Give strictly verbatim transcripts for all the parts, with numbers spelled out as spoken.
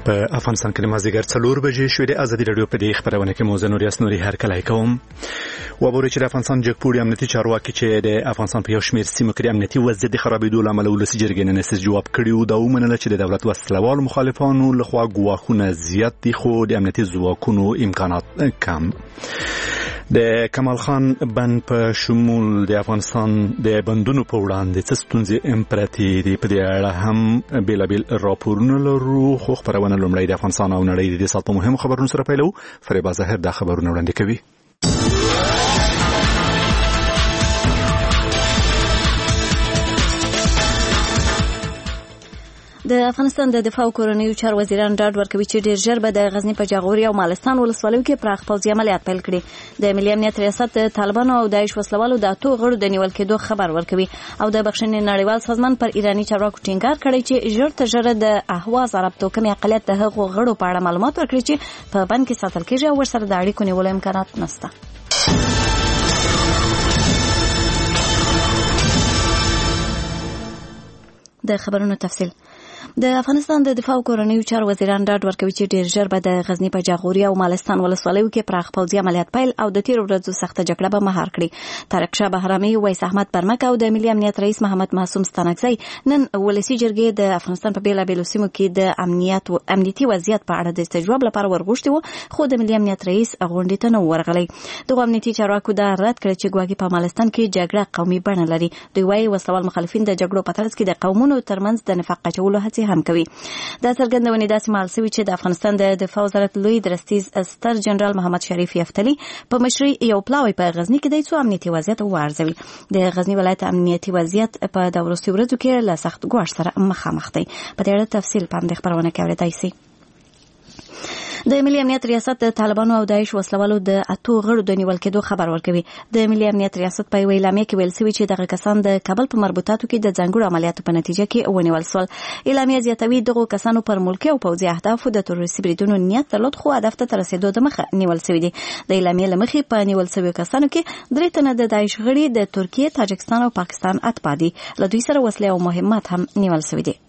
په افغانستان کې مازدیګر څلور بجې شوې د ازادي رادیو په دې خبرونه کې موزه نوري اسنوري هر کله کوم و بورې چې د افغانستان جګپوړي امنیتي چارواکي چې د افغانستان په یو شمېر سیمو کې امنیتي وضعیت د خرابېدو لامل ولسی جرګې نن نسس جواب کړیو دا ومنله چې د دولت وسلوال مخالفانو لخوا ګواښونه زیات دي خو د امنیتي ځواکونو امکانات کم. د کمال خان بند په شمول د افغانستان د بندونو په وړاندې څه ستونزې امپراتي دي په دې اړه هم بیلابیل راپورونه لرو خو خبرونه لومړی د افغانستان او نړۍ د ساتلو مهم خبرونو سره پیلو. فریبا ظاهر دا خبرونه وړاندې کوي. د افغانستان د دفاع او کورنیو چارو وزیران ډاډ ورکوي چې ډیر ژر به د غزنی په جاغوري او مالستان ولسوالیو کې پراخ پوځي عملیات پیل کړي. د ملي امنیت ریاست د طالبانو او داعش وسلوالو د اتو غړو د نیول کېدو خبر ورکوي او د بخښنې نړیوال سازمان پر ایرانی چارواکو ټینګار کړی چې ژر تر ژره د اهواز عرب توکمي اقلیت د هغو غړو په اړه معلومات ورکړي چې په بند کې ساتل کېږي او ورسره د اړیکو نیولو امکانات نشته. د خبرونو تفصیل. د افغانستان د دفاع او کورنیو چارو وزیران ډاډ ورکوي چې ډیر ژر به د غزنی په جاغوري او مالستان ولسوالیو کې پراخ پوځي عملیات پیل او د تیر ورځو سخته جګړه به مهار کړي. طارق شاه بهرامي، ویس احمد پرمک او د ملي امنیت رئیس محمد معصوم ستانکزی نن ولسی جرګې د افغانستان په بیلابیلو سیمو کې د امنیت او امنیتي وضعیت په اړه د استجواب لپاره ورغوښتي وو خو د ملي امنیت رئیس غونډې ته نه ورغلی. دغه امنیتي چارواکو دا رد کړ چې ګواکې په مالستان کې جګړه قومي بڼه لري. دوی وايي وسلوال مخالفین د جګړو په ترڅ کې د قومونو ترمنځ د نفاق اچولو هڅې هم کوي. دا څرګندونه داسې مال سوي چې د افغانستان د دفاع وزارت لوی درستیز ستر جنرال محمد شریف یفتلی په مشرۍ یو پلاوی په غزنی کې د څو امنیتي وضعیت وارزوي. د غزنی ولایت امنیتي وضعیت په د وروستي ورځو کې له سخت ګواښ سره مخامخ دی. په دې اړه تفصیل په دې خبرونه کې اورېدای شئ. د ملي امنیت ریاست د طالبانو او داعش وسلوالو د اتو غړو د نیول کېدو خبر ورکوي. د ملي امنیت ریاست په وینا کې ویل شوی چې دغه کسان د کابل په مربوطاتو کې د ځانګړو عملیاتو په نتیجه کې ونیول شول. اعلامیه زیاتوي دغه کسانو پر ملکي او پوځي اهدافو د تروریستي بریدونو نیت درلود خو هدف ته رسیدو د مخه نیول شوی دي. د اعلامیه لمخې په نیول شوی کسانو کې درې تنه د داعش غړي د ترکیه، تاجکستان او پاکستان اتباع دي. له دوی سره وسلې او مهمات هم نیول شوی دي.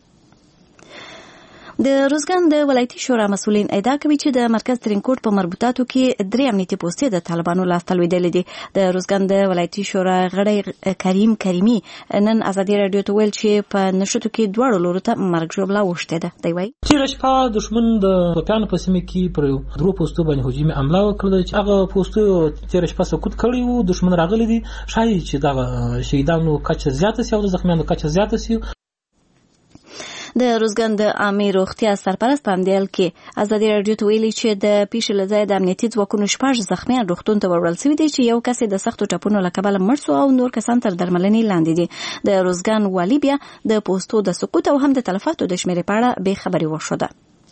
د روزګان د ولایتي شورا مسؤلین ادعا کوي چې د مرکز ترینکوټ په مربوطاتو کې درې امنیتي پوستې د طالبانو لاسته لوېدلې دي. د روزګان د ولایتي شورا غړی کریم کریمي نن ازادي رادیو ته ویل چې په نشټو کې دواړو لورو ته مرګ ژوبله وشته ده. دی وايي چې شپه دښمن د توپیانو په سیمه کې پر درو پوستو باندې هجومي حمله وکړه چې هغه پوستو تیر شپه سقوط کړی وو. دښمن راغلی دي شاید چې دا شهیدانو کچه زیاته سي او د زخمیانو کچه زیاته سي. د روزګان د عامه روغتیا سرپرست پامدیل کې ازادي رادیو ته ویلي چې د پیښې له ځایه د امنیتي ځواکونو شپږ زخمیان روغتون ته وړل شوي دي چې یو کس د سختو ټپونو له کبله مړ شو او نور کسان تر درملنې لاندې دي. د روزګان والي بیا د پوستو د سقوط او هم د تلفاتو د شمیرې په اړه بې خبري وښوده.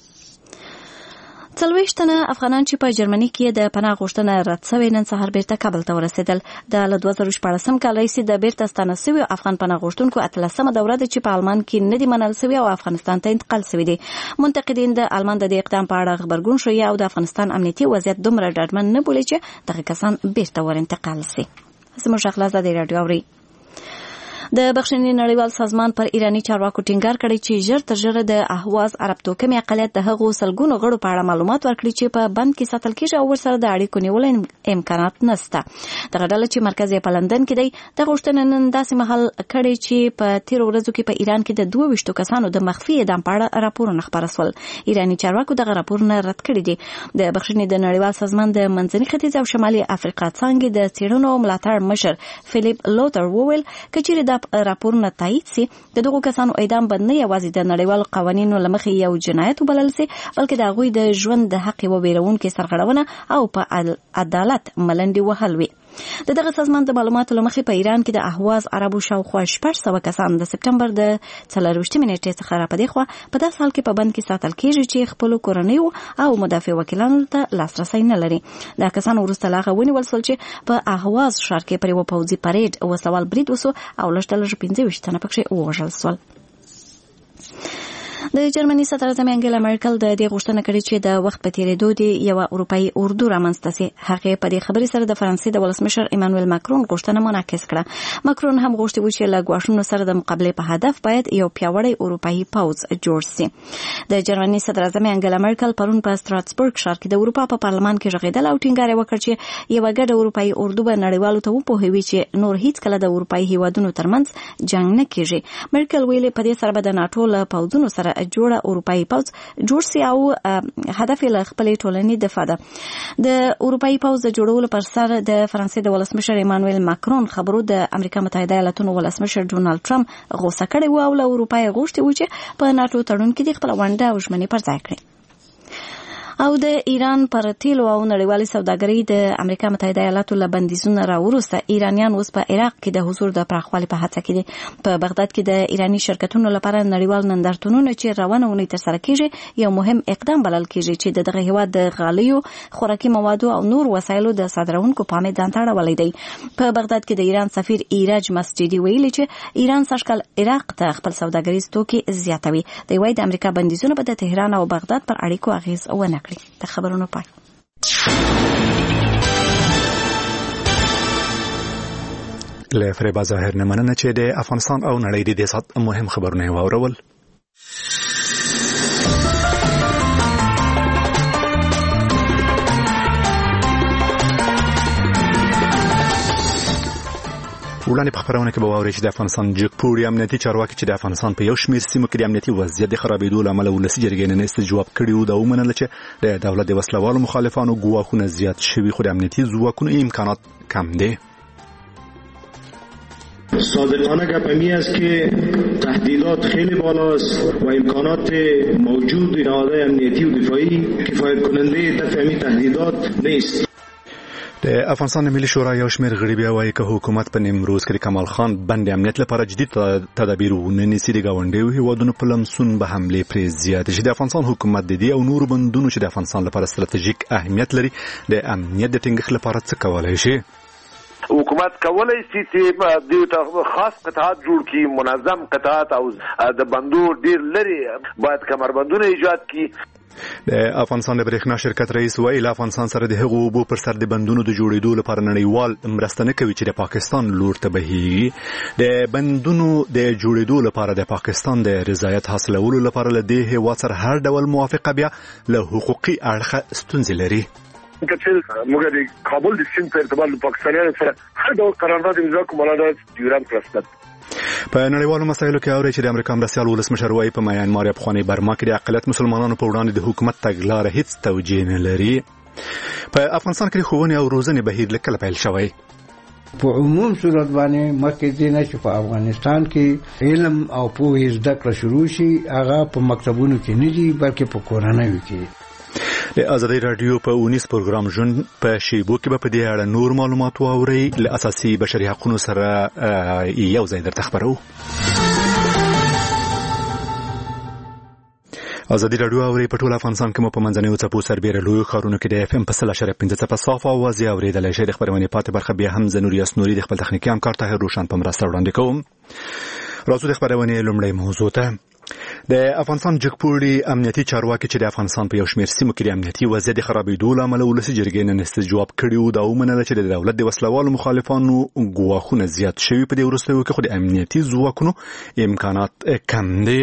څلوېښت تنه افغانان چې په جرمني کې د پناه غوښتنه رد شوې نن سهار بیرته کابل ته ورسېدل. د له دوه زره شپاړسم کال راهیسې د بیرته ستانه شویو افغان پناه غوښتونکو اتلسمه دوره ده چې په آلمان کې نه دي منل شوي او افغانستان ته انتقال شوي دي. منتقدین د آلمان د دې اقدام په اړه غبرګون ښیي او د افغانستان امنیتي وضعیت دومره ډاډمن نه بولي چې دغه کسان بیرته ور انتقال شي. زموږ خلاص د رادیو اوري. د بخښنې نړیوال سازمان پر ایرانی چارواکو ټینګار کړی چې ژر تر ژره د اهواز عرب توکمي اقلیت د هغو سلګونو غړو په اړه معلومات ورکړي چې په بند کې ساتل کېږي او ورسره د اړیکو نیولو امکانات نشته. دغه ډله چې مرکز یې په لندن کې دی د غوښتنې نن داسې مهال کړی چې په تیرو ورځو کې په ایران کې د دوه ویشتو کسانو د مخفي اعدام په اړه راپورونه خپاره شول. ایرانی چارواکو دغه راپورونه رد کړي دي. د بخښنې د نړیوال سازمان د منځني ختیځ او شمالي افریقا څانګې د څېړنو ملاتړ مشر فلیپ لوتر وویل کچېرې دا راپورونه تایید سي د دغو کسانو اعدام به نه یوازې د نړیوالو قوانینو له مخې یو جنایت وبلل سي بلکې د هغوی د ژوند د حق یوه ویرونکې سرغړونه او په عدالت ملنډې وهل وي. د دغه سازمان د معلوماتو له مخې په ایران کې د اهواز عربو شاوخوا شپږ سوه کسان د سپټمبر د څلرویشتمې نیټې څخه راپدې خوا په داسې حال کې په بند کې ساتل کېږي چې خپلو کورنیو او مدافع وکیلانو ته لاسرسی نه لري. دا کسان وروسته له هغه ونیول شول چې په اهواز ښار کې پر یوه پوځي پریډ وسوال برید وسو او لږ تر لږه پنځه ویشت تنه پکښې ووژل شول. د جرمني صدر اعظم انګلا مرکل د دې غوښتنه کړې چې د وخت په تیریدو دی یو اروپאי اردو رامنځته شي. هغه په دې خبرې سره د فرانسې د ولسمشر ایمانوئل ماکرون غوښتنه منعکس کړه. ماکرون هم غوښتي و چې له ګواښونو سره د مقابله په هدف باید یو پیاوړی اروپאי پوځ جوړ شي. د جرمني صدر اعظم انګلا مرکل پرون په ستراسبورګ ښار کې د اروپا په پارلمان کې ژغېدل او ټینګار وکړ چې یو ګډ اروپאי اردو به نړیوالو ته وپوهوي چې نور هیڅ کله د اروپאי هیوادونو ترمنځ جنگ نه کیږي. مرکل ویلي په دې سره به د ناتو له پوځونو سره جوړه اروپאי پوځ جوړ سي او هدف یې خپلې ټولنې دفاع ده. د اروپאי پوځ د جوړولو پر سر د فرانسې د ولسمشر ایمانوئل ماکرون خبرو د امریکا متحده ایالاتونو ولسمشر ډونالد ټرمپ غوسه کړې و او له اروپا یې غوښتي و چې په ناتو تړون کې د خپل ونډه او ژمنې پر ځای کړي. او د ایران پر تیلو او نړیوالي سوداګرۍ د امریکا متحده ایالاتو له بندیزونو راوروسته ایرانیان اوس په عراق کې د حضور د پراخوالي په هڅه کې دي. په بغداد کې د ایرانی شرکتونو لپاره نړیوال نندارتونونه چې روانه ونی تر سره کیږي یو مهم اقدام بلل کیږي چې د دغه هیواد د غالیو، خوراکي موادو او نور وسایلو د صادرونکو پامه ځان ته اړولې دی. په بغداد کې د ایران سفیر ایرج مسجدي ویلي چې ایران سږکال عراق ته خپل سوداګریز توکي زیاتوي. د وای د امریکا بندیزونه به د تهران او بغداد پر اړیکو اغیز ونه کړي. د خبرونو پای. له فریبا ظاهر نه مننه چې د افغانستان او نړۍ د سات مهم خبرونه واورول. وړاندې په خبرونه کې به واورئ چې د افغانستان جګپوړي امنیتي چارواکي چې د افغانستان په یو شمېر سیمو کې د امنیتي وضعیت د خرابېدو له امله ولسي جرګې نن استجواب کړی و دا ومنله چې د دولت د وسلوالو مخالفانو ګواښونه زیات شوي خو د امنیتي ځواکونو امکانات کم دي. صادقانه گپمی است که تهدیدات خیلی بالاست و امکانات موجود نهادهای امنیتی و دفاعی کفایت کننده دفع این تهدیدات نیست. د افغانستان ملي شورا یو شمېر غړي بیا وایي که حکومت په نیمروز کې د کمال خان بند امنیت لپاره جدي تدابیر ونه نیسي د ګاونډیو هیوادونو په لمسون به حملې پرې زیاتې شي. د افغانستان حکومت د دې او نورو بندونو چې د افغانستان لپاره ستراتیژیک اهمیت لري د امنیت د ټینګښت لپاره څه کولی شي؟ حکومت کولای شي چې د خاص قطاعات جوړ کړي، منظم قطاعات او د بندو ډیر لري باید کمربندونه ایجاد کړي. د افغانستان د برېښنا شرکت رئیس وایي له افغانستان سره د هغو اوبو پر سر د بندونو د جوړېدو لپاره نړیوال مرسته نه کوي چې د پاکستان لور ته بهیږي. د بندونو د جوړېدو لپاره د پاکستان د رضایت حاصلولو لپاره له دې هېواد سره هر ډول موافقه بیا له حقوقي اړخه ستونزې لري. چې موږ د کابل د سیند په ارتباط له پاکستانیانو سره هر ډول قرارداد امضا کوو ملاتړ ډیورنډ رسمیت. په نړیوالو مسایلو کې اوري چې د امریکا مرستیال ولسمشر وایي په میانمار یا پخواني برما کې د اقلیت مسلمانانو په وړاندې د حکومت تګلاره هیڅ توجیه نه لري. په افغانستان کې ښوونې او روزنې بهیر له کله پیل شوی؟ په عموم صورت باندې مخکې دې نه چې په افغانستان کې علم او پوهې زده کړه شروع شي هغه په مکتبونو کې نه دي بلکې په کورنیو کې. د ازادي رادیو په اونیس پروګرام جون په شیبو کې به په دې اړه نور معلومات واورئ. له اساسي بشري حقوقو سره یو ځای درته خبرو. ازادي رادیو اوري په ټول افغانستان کې مو په منځنیو څپو سربېره لویو ښارونو کې د اف ام په سل اشاریه پنځه څپه صاف اواز یې اورېدلی شئ. د خپرونې پاتې برخه بیا هم زه نوري اسنوري د خپل تخنیکي همکار طاهر روشن په مرسته وړاندې کوم. راځو د خپرونې لومړۍ موضوع ته. د افغانستان جګپوړي امنیتي چارواکي چې د افغانستان په یو شمېر سیمو کې د امنیتي وضعیت د خرابېدو له امله ولسي جرګې نن استجواب کړی و دا ومنله چې د دولت د وسلوالو مخالفانو ګواښونه زیات شوي په دې وروستیو کې خو د امنیتي ځواکونو امکانات کم دي.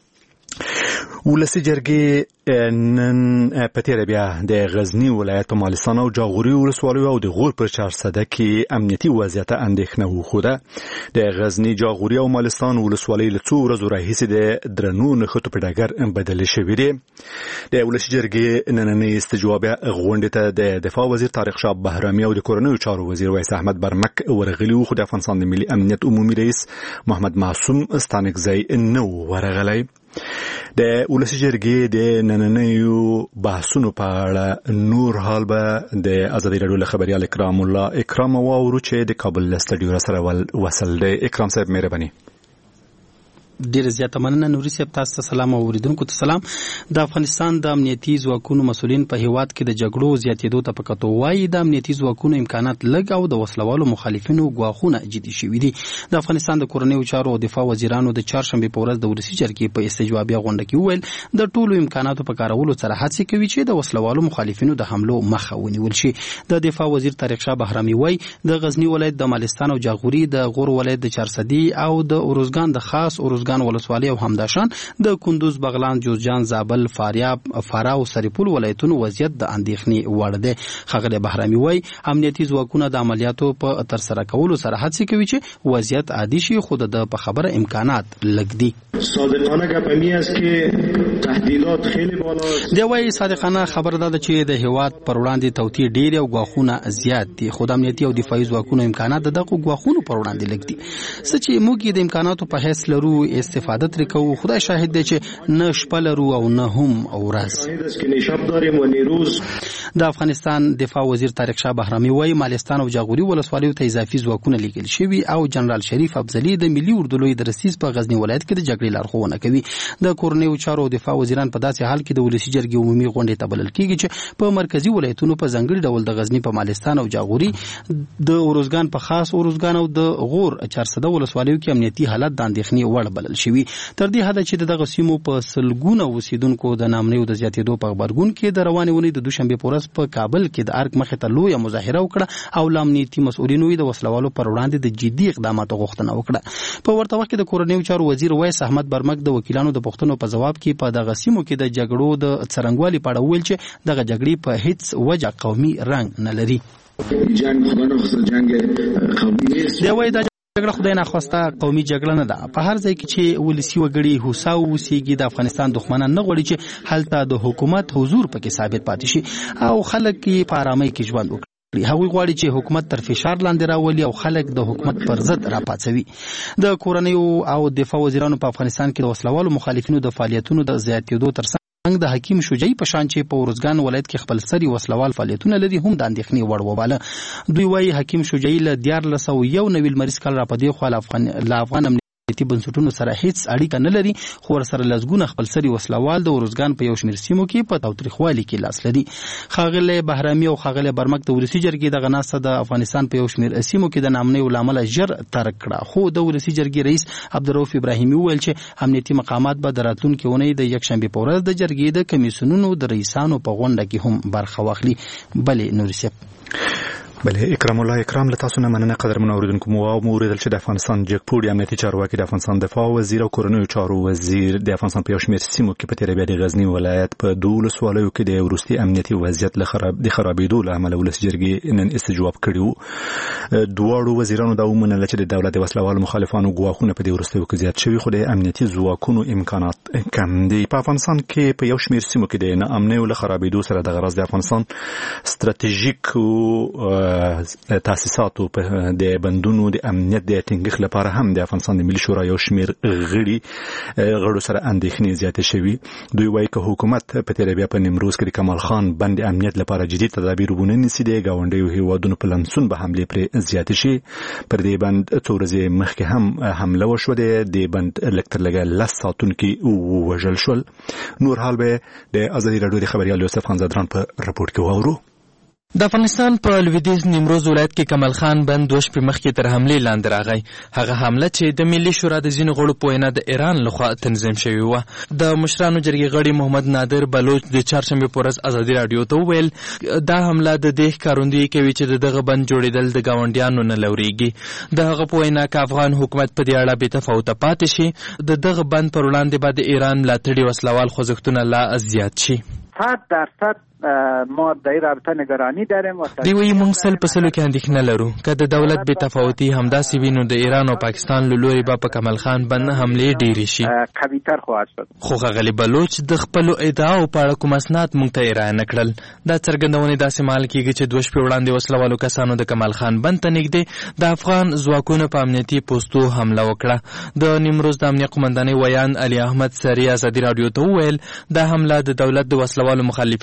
ولسي جرګې نن په تیره بیا د غزنی ولایت په مالستان او جاغوري ولسوالیو او د غور پر چارسده کې امنیتي وضعیت اندېښنه وښوده. د غزنی، جاغوري او مالستان ولسوالۍ له څو ورځو راهیسې د درنو نښتو په ډګر بدلې شوې دي. د ولسي جرګې نننۍ استجوابیه غونډې ته د دفاع وزیر طارق شاه بهرامي او د کورنیو چارو وزیر ویس احمد برمک ورغلي وو، خو د افغانستان د ملي امنیت عمومي رئیس محمد معصوم ستانکزی نه و ورغلی. د ولسي جرګې د نننیو بحثونو په اړه نور حال به د ازادي رادیو له خبریال اکرام الله اکرام واورو چې د کابل له سټډیو سره وصل دی. اکرام صاحب مهرباني. ډېر زیاته مننه نوري صاحب، تاسو ته سلام او اوریدونکو ته سلام. د افغانستان د امنیتي ځواکونو مسؤلین په هیواد کې د جګړو زیاتېدو ته په کتو وایي د امنیتي ځواکونو امکانات لږ او د وسلوالو مخالفینو ګواښونه جدي شوي دي. د افغانستان د کورنیو چارو او دفاع وزیرانو د چهارشنبې په ورځ د ولسي جرګې په استجوابیه غونډه کې وویل د ټولو امکاناتو په کارولو سره هڅې کوي چې د وسلوالو مخالفینو د حملو مخه ونیول شي. د دفاع وزیر طارق شاه بهرامي وایي د غزنی ولایت د مالستان او جاغوري، د غور ولایت د چارسدي او د اروزګان د خاص اروزګان ولسوالۍ او همداشان د کندوز، بغلان، جوزجان، زابل، فاریاب، فرا او سرپل ولایتونو وضعیت د اندېښنې وړ دی. ښاغلی بهرامي وایي امنیتي ځواکونه د عملیاتو په ترسره کولو سره هڅې کوي چې وضعیت عادي شي، خو د په خبره امکانات لږ دي. صادقانه گپ می است که تهدیدات خیلی بالاست. دی وایي صادقانه خبره ده چې د هیواد پر وړاندې توطیې ډېرې او ګواښونه زیات دي، خو د امنیتي او دفاعي ځواکونو امکانات د دغو ګواښونو پر وړاندې لږ دي. څه چې موږ د امکاناتو په حیث لرو استفاده ترې کوو، خدای شاهد دی چې نه شپه لرو او نه هم ورځ. د افغانستان دفاع وزیر طارق شاه بهرامي وایي مالستان او جاغوري ولسوالیو ته اضافي ځواکونه لیږل شوي او جنرال شریف افضلي د ملي اردو لوی درسیز په غزنی ولایت کې د جګړې لارښوونه کوي. د کورنیو چارو او دفاع وزیران په داسې حال کې د ولسي جرګې عمومي غونډې ته بلل کېږي چې په مرکزي ولایتونو په ځانګړي ډول د غزنی په مالستان او جاغوري، د اروزګان په خاص اروزګان او د غور چارسده ولسوالیو کې امنیتي حالت د اندېښنې وړ بلل شوي. تر دې حده چې دغه سیمو په سلګونه اوسیدونکو د ناامنیو د زیاتېدو په غبرګون کې د روانې اونۍ د دوشنبې په ورځ په کابل کې د ارګ مخې ته لویه مظاهره وکړه او له امنیتي مسؤلینو د وسلوالو پر وړاندې د جدي اقداماتو غوښتنه وکړه. په ورته وخت کې د کورنیو چارو وزیر ویس احمد برمک د وکیلانو د پوښتنو په ځواب کې په دغه سیمو کې د جګړو د څرنګوالي په اړه وویل چې دغه جګړې په هیڅ وجه قومي رنګ نه لري. جنگ خدا نخواسته جنگ قومی نیست. دی وایي جګړه خدای ناخواسته قومي جګړه نه ده. په هر ځای کې چې ولسي وګړي هوسا اوسېږي د افغانستان دښمنان نه غواړي چې هلته د حکومت حضور پکې ثابت پاتې شي او خلک یې په آرامۍ کې ژوند وکړي. هغوی غواړي چې حکومت تر فشار لاندې راولي او خلک د حکومت پر ضد راپاڅوي. د کورنیو او دفاع وزیرانو په افغانستان کې د وسلوالو مخالفینو د فعالیتونو د زیاتېدو تر څنګ د حکیم شجاعي په شان چې په اروزګان ولایت کې خپل سري وسلوال فعالیتونه لري هم د اندېښنې وړ وباله. دوی وایي حکیم شجاعي له دیارلس سوه یو نوي لمریز کال راپدې خوا له افغان امنیتي بنسټونو سره هیڅ اړیکه نه لري، خو ورسره لسګونه خپل سري وسلوال د اروزګان په یو شمېر سیمو کې په تاوتریخوالي کې لاس لري. ښاغلی بهرامي او ښاغلی برمک د ولسي جرګې دغه ناسته د افغانستان په یو شمېر سیمو کې د ناامنیو له امله ژر ترک کړه، خو د ولسي جرګې رئیس عبدالرؤف ابراهیمي وویل چې امنیتي مقامات به د راتلونکې اونۍ د یکشنبې په ورځ د جرګې د کمیسیونونو د رئیسانو په غونډه کې هم برخه واخلي. بلې نوري صاحب. بله اکرام الله اکرام له تاسو نه مننه قدرمن اوریدونکو. مو اوریدل چې د افغانستان جګپوړي امنیتي چارواکي د افغانستان دفاع وزیر او کورنیو چارو وزیر د افغانستان په یو شمېر سیمو کې په تېره بیا د غزنی ولایت په دوو ولسوالیو کې د وروستي امنیتي وضعیت له خراب د خرابېدو له امله ولسي جرګې نن استجواب کړی و. دواړو وزیرانو دا ومنله چې د دولت د وسلوالو مخالفانو ګواښونه په دې وروستیو کې زیات شوي، خو د امنیتي ځواکونو امکانات کم دي. په افغانستان کې په یو شمېر سیمو کې د ناامنیو له خرابېدو سره د غرض د افغانستان ستراتیژیک تاسیساتو په د بندونو د امنیت د ټینګښت لپاره هم د افغانستان د ملي شورا یو شمېر غړي غړو سره اندېښنې زیاتې شوي. دوی وایي که حکومت په تېره بیا په نیمروز کې د کمال خان بند د امنیت لپاره جدي تدابیر ونه نیسي، د ګاونډیو هېوادونو په لمسون به حملې پرې زیاتې شي. پر دې بند څو ورځې مخکې هم حمله وشوه، د بند لږ تر لږه لس ساعتونکي ووژل شول. نور حال به د ازادي راډیو د خبریال یوسف خان زدران په رپورټ کې واورو. د افغانستان په لویدیځ نیمروز ولایت کې کمال خان بند دوه شپې مخکې تر حملې لاندې راغی. هغه حمله چې د ملي شورا د ځینو غړو په وینا د ایران لخوا تنظیم شوې وه. د مشرانو جرګې غړي محمد نادر بلوچ د چهارشنبې په ورځ ازادي راډیو ته وویل دا حمله د دې ښکارندویي کوي چې د دغه بند جوړېدل د ګاونډیانو نه لورېږي. د هغه په وینا که افغان حکومت په دې اړه بې تفاوته پاتې شي، د دغه بند پر وړاندې به د ایران ملاتړي وسلوال خوځښتونه لا زیات شي. صد درصد ما در این رابطه نگرانی داریم. دی وایي موږ سل په سلو کې اندېښنه لرو. که د دولت بې تفاوتي همداسې وي نو د ایران او پاکستان له لورې به په کمال خان بند حملې ډېرې شي. قوی‌تر خواهد شد. خو ښاغلي بلوچ د خپلو ادعاو په اړه کوم اسناد موږ ته ارائه نه کړل. دا څرګندونې داسې مهال کېږي چې دوه شپې وړاندې وسلوالو کسانو د کمال خان بند ته نږدې د افغان ځواکونو په امنیتي پوستو حمله وکړه. د نیمروز د امنیه قمندانۍ ویان علي احمد سري ازادي راډیو ته وویل دا حمله د دولت د وسلوالو مخالفینو لخوا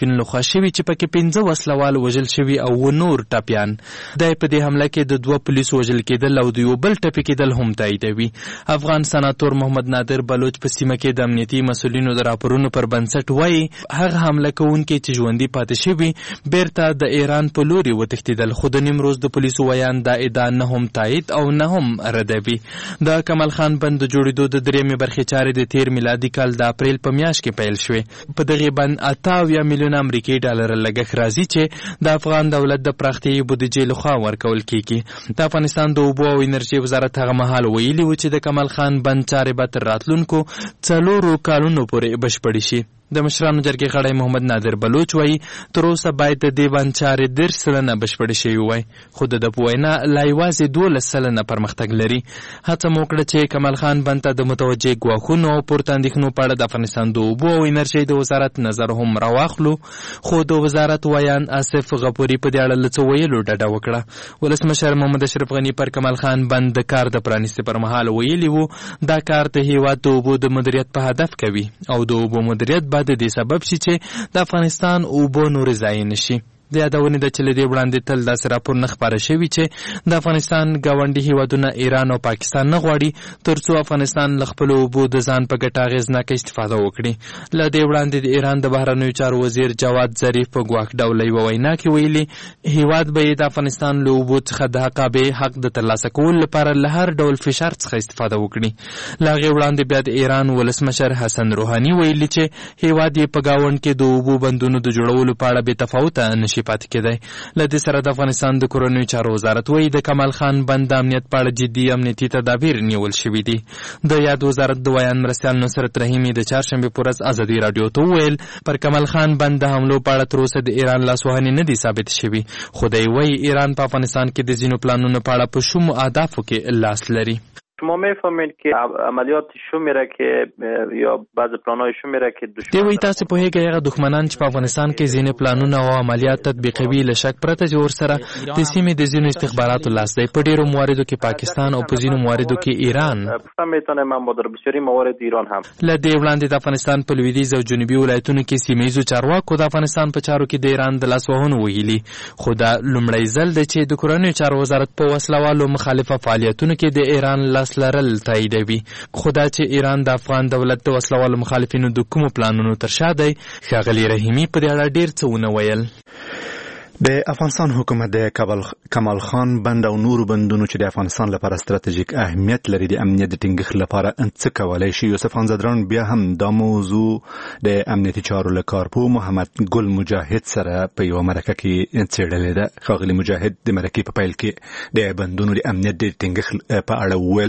شوي چې پکې پنځه وسلوال وژل شوي او و نور ټپیان. د په دې حمله کې د دوه پولیسو وژل کېدل او د یو بل ټپي کېدل هم تاییدوي. افغان سناتور محمد نادر بلوچ په سیمه کې د امنیتي مسؤلینو د راپورونو پر بنسټ وایي هغه حمله کوونکي چې ژوندي پاتې شوي بیرته د ایران په لوري وتښتېدل، خو د نیمروز د پولیسو ویان دا ادعا نه هم تایید او نه هم ردوي. د کمال خان بند د جوړېدو د درېیمې برخې چارې د تیر میلادي کال د اپریل په میاشت کې پیل شوې. په دغې بند اته اویا میلیونه امریکایي ډالره لګښت راځي چې د افغان دولت د پراختیایي بودیجې لخوا ورکول کیږي. د افغانستان د اوبو او انرژۍ وزارت هغه مهال ویلي و چې د کمال خان بند چارې به تر راتلونکو څلورو کالونو پورې بشپړې شي. د مشرانو جرګې غړی محمد نادر بلوچ وایي تر اوسه باید د دې بند چارې دېرش سلنه بشپړې شوي وای، خو د ده په وینا لا یوازې دولس سلنه پرمختګ لري. هڅه مو وکړه چې کمال خان بند ته د متوجه ګواښونو او پورته اندېښنو په اړه د افغانستان د اوبو او انرژۍ د وزارت نظر هم راواخلو، خو د وزارت ویان آصف غفوري په دې اړه له څه ویلو ډډه وکړه. ولسمشر محمد اشرف غني پر کمال خان بند د کار د پرانیستې پر مهال ویلي وو دا کار د هېواد د اوبو د مدیریت په هدف کوي او د اوبو مدیریت بعد د دې سبب شي چې د افغانستان اوبو نورې ضایع نشي. د یادونې ده چې له دې وړاندې تل داسې راپور نه خپاره شوي چې د افغانستان ګاونډي هیوادونه ایران او پاکستان نه غواړي تر څو افغانستان له خپلو اوبو د ځان په ګټه اغېزناکه استفاده وکړي. له دې وړاندې د ایران د بهرنیو چارو وزیر جواد ظریف په ګواښ ډوله یوه وینا کې ویلي هیواد به یې د افغانستان له اوبو څخه د حقابې حق د ترلاسه کولو لپاره له هر ډول فشار څخه استفاده وکړي. له هغې وړاندې بیا د ایران ولسمشر حسن روحاني ویلي چې هیواد یې په ګاونډ کې د اوبو بندونو د جوړولو په اړه بې تفاوته نشي پاتې کېدی. له دې سره د افغانستان د کورنیو چارو وزارت وایي د کمال خان بند د امنیت په اړه جدي امنیتي تدابیر نیول شوي دي. د یاد وزارت د ویان مرستیال نصرت رحیمي د چهارشنبې په ورځ ازادي راډیو ته وویل پر کمال خان بند د حملو په اړه تر اوسه د ایران لاسوهنې نه دي ثابت شوي، خو دی وایي ایران په افغانستان کې د ځینو پلانونو په اړه په شومو اهدافو کې لاس لري. شما میفهمید که عملیات شو میره که یا بعض پلانای شو میره که دشمن دی وی تاسو په هغه هغه دښمنان چې په افغانستان کې ځینې پلانونه او عملیات تطبیقوي له شک پرته چې ورسره د سیمې د ځینو استخباراتو لاس دی. په ډیرو مواردو کې پاکستان او په ځینو مواردو کې ایران میتونه من با در بسیاری موارد ایران هم. له دې وړاندې د افغانستان په لویدیځ او جنوبي ولایتونو کې سیمه‌ییزو چارواکو د افغانستان په چارو کې د ایران د لاسوهنو ویلي، خو دا لومړی ځل دی چې د کورنیو چارو وزارت په وسلوالو مخالفه فعالیتونو کې د ایران لاس لرل تاییدوي. خو دا چې ایران د افغان دولت د وسلوالو مخالفینو د کومو پلانونو تر شا دی، ښاغلي رحیمي په دې اړه ډېر څه ونه ویل. د افغانستان حکومت د کمال خان بند او نورو بندونو چې د افغانستان لپاره ستراتیژیک اهمیت لري د امنیت د ټینګښت لپاره څه کولی شي؟ یوسف خانزادران بیا هم دا موضوع د امنیتي چارو له کارپوه محمد ګل مجاهد سره په یوه مرکه کې څېړلې ده. ښاغلي مجاهد د مرکې په پیل کې د بندونو د امنیت د ټینګښت په اړه وویل.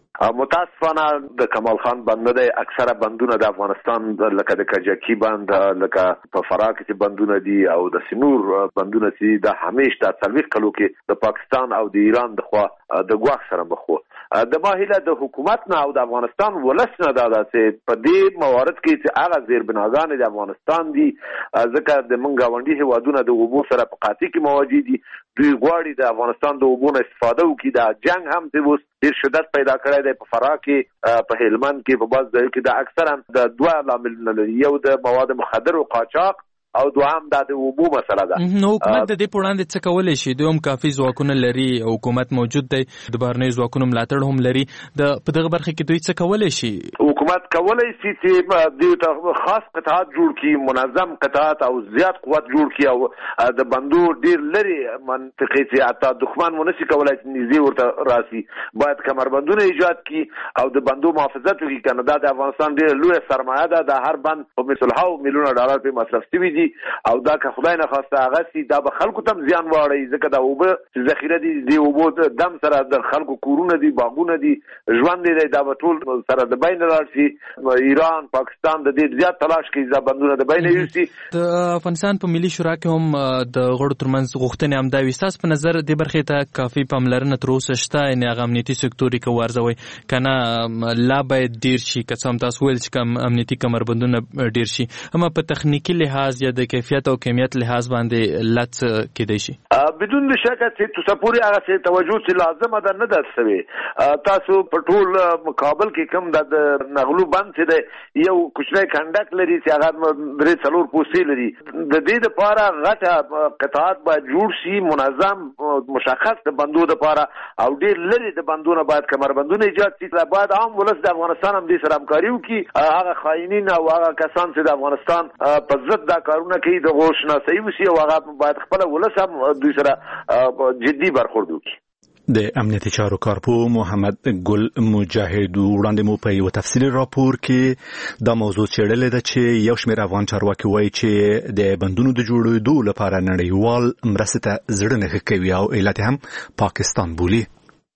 متاسفانه د کمال خان بند نه دی، اکثره بندونه د افغانستان لکه د کجکی بند، لکه په فراه کې بندونه دي او د سنور بندونه چې د همیش د څلوېښت کلو کې د پاکستان او د ایران د خوا د ګواښ سره مخ وو. د ماهیله د حکومت نه او د افغانستان ولس نه دا ده چې په دې موارد کې چې هغه زیربناګانې د افغانستان دي، ځکه د موږ ګاونډي هېوادونه د اوبو سره په قاطع کې مواجه دي، دوی غواړي د افغانستان د اوبو نه استفاده وکړي. دا جنګ هم چې اوس ډېر شدت پیدا کړی دی په فراه کې، په هلمند کې، په بعض ځایو کې دا اکثرا د دوه لاملونه لري، یو د مواد مخدرو قاچاق او دوام دا د اوبو مسله ده. نو حکومت د دې په وړاندې څه کولی شي؟ دوی هم کافي ځواکونه لري او حکومت موجود دی، د بهرنیو ځواکونو ملاتړ هم لري. د په دغه برخه کې دوی څه کولی شي؟ حکومت کولی شي چې دوی ته خاص قطعات جوړ کړي، منظم قطعات او زیات قوت جوړ کړي او د بندو ډېر لري منطقې چې حتی دښمن مو نشي کولی چې نږدې ورته راسي. باید کمربندونه ایجاد کړي او د بندو محافظت وکړي. که نه دا د افغانستان ډېره لویه سرمایه ده، د هر بند په مثلهاو میلیونه ډالر پرې مصرف شوي دي او دا که خدای نه خواسته هغه سي دا به خلکو ته زیان واړوي، ځکه دا اوبه چې ذخیره دي د اوبو دم سره د خلکو کورونه دي، باغونه دي، ژوند دی، دا به ټول سره د بین لاړ شي. ایران پاکستان د دې زیات تلاش کوي دا بندونه د بین یوسي. د افغانستان په ملي شورا کې هم د غړو ترمنځ غوښتنې همدا وي. ستاسو په نظر دې برخې ته کافي پاملرنه تر اوسه شته؟ یعنې هغه امنیتي سکتور یې که وارزوئ که نه لا باید ډېر شي؟ که څه هم تاسو ویل چې کم امنیتي کمربندونه ډېر شي، اما په تخنیکي لحاظ یا د کیفیت او کمیت لحاظ باندې لڅ کېدای شي؟ بدون شک چې تاسو پوری هغه څه توجه چې لازمه ده نه ده شوی. تاسو په ټول مقابل کې کوم د رغلو بند چې د یو کوچنی کنډک لري چې هغه درې څلور پوستې لري. د دې لپاره غټه قطعات باید جوړ شي، منظم مشخص د بندو لپاره او ډېر لري د بندونو باید کمربندونه ایجاد شي. باید عام ولس د افغانستان هم دې سره همکاري وکړي، هغه خاینین او هغه کسان چې د افغانستان په ضد دا کارونه کوي د هغو شناسایي وشي او هغه باید خپله ولس هم دوی سره جدي برخورد وکړي. د امنیتي چارو کارپو محمد ګل مجاهد وړاندې مو په یو تفصیلي راپور کې دا موضوع څېړلې ده چې یو شمېر افغان چارواکي وایي چې د بندونو د جوړېدو لپاره نړیوال مرستې ته زړه نه ښه کوي او علت هم پاکستان بولي.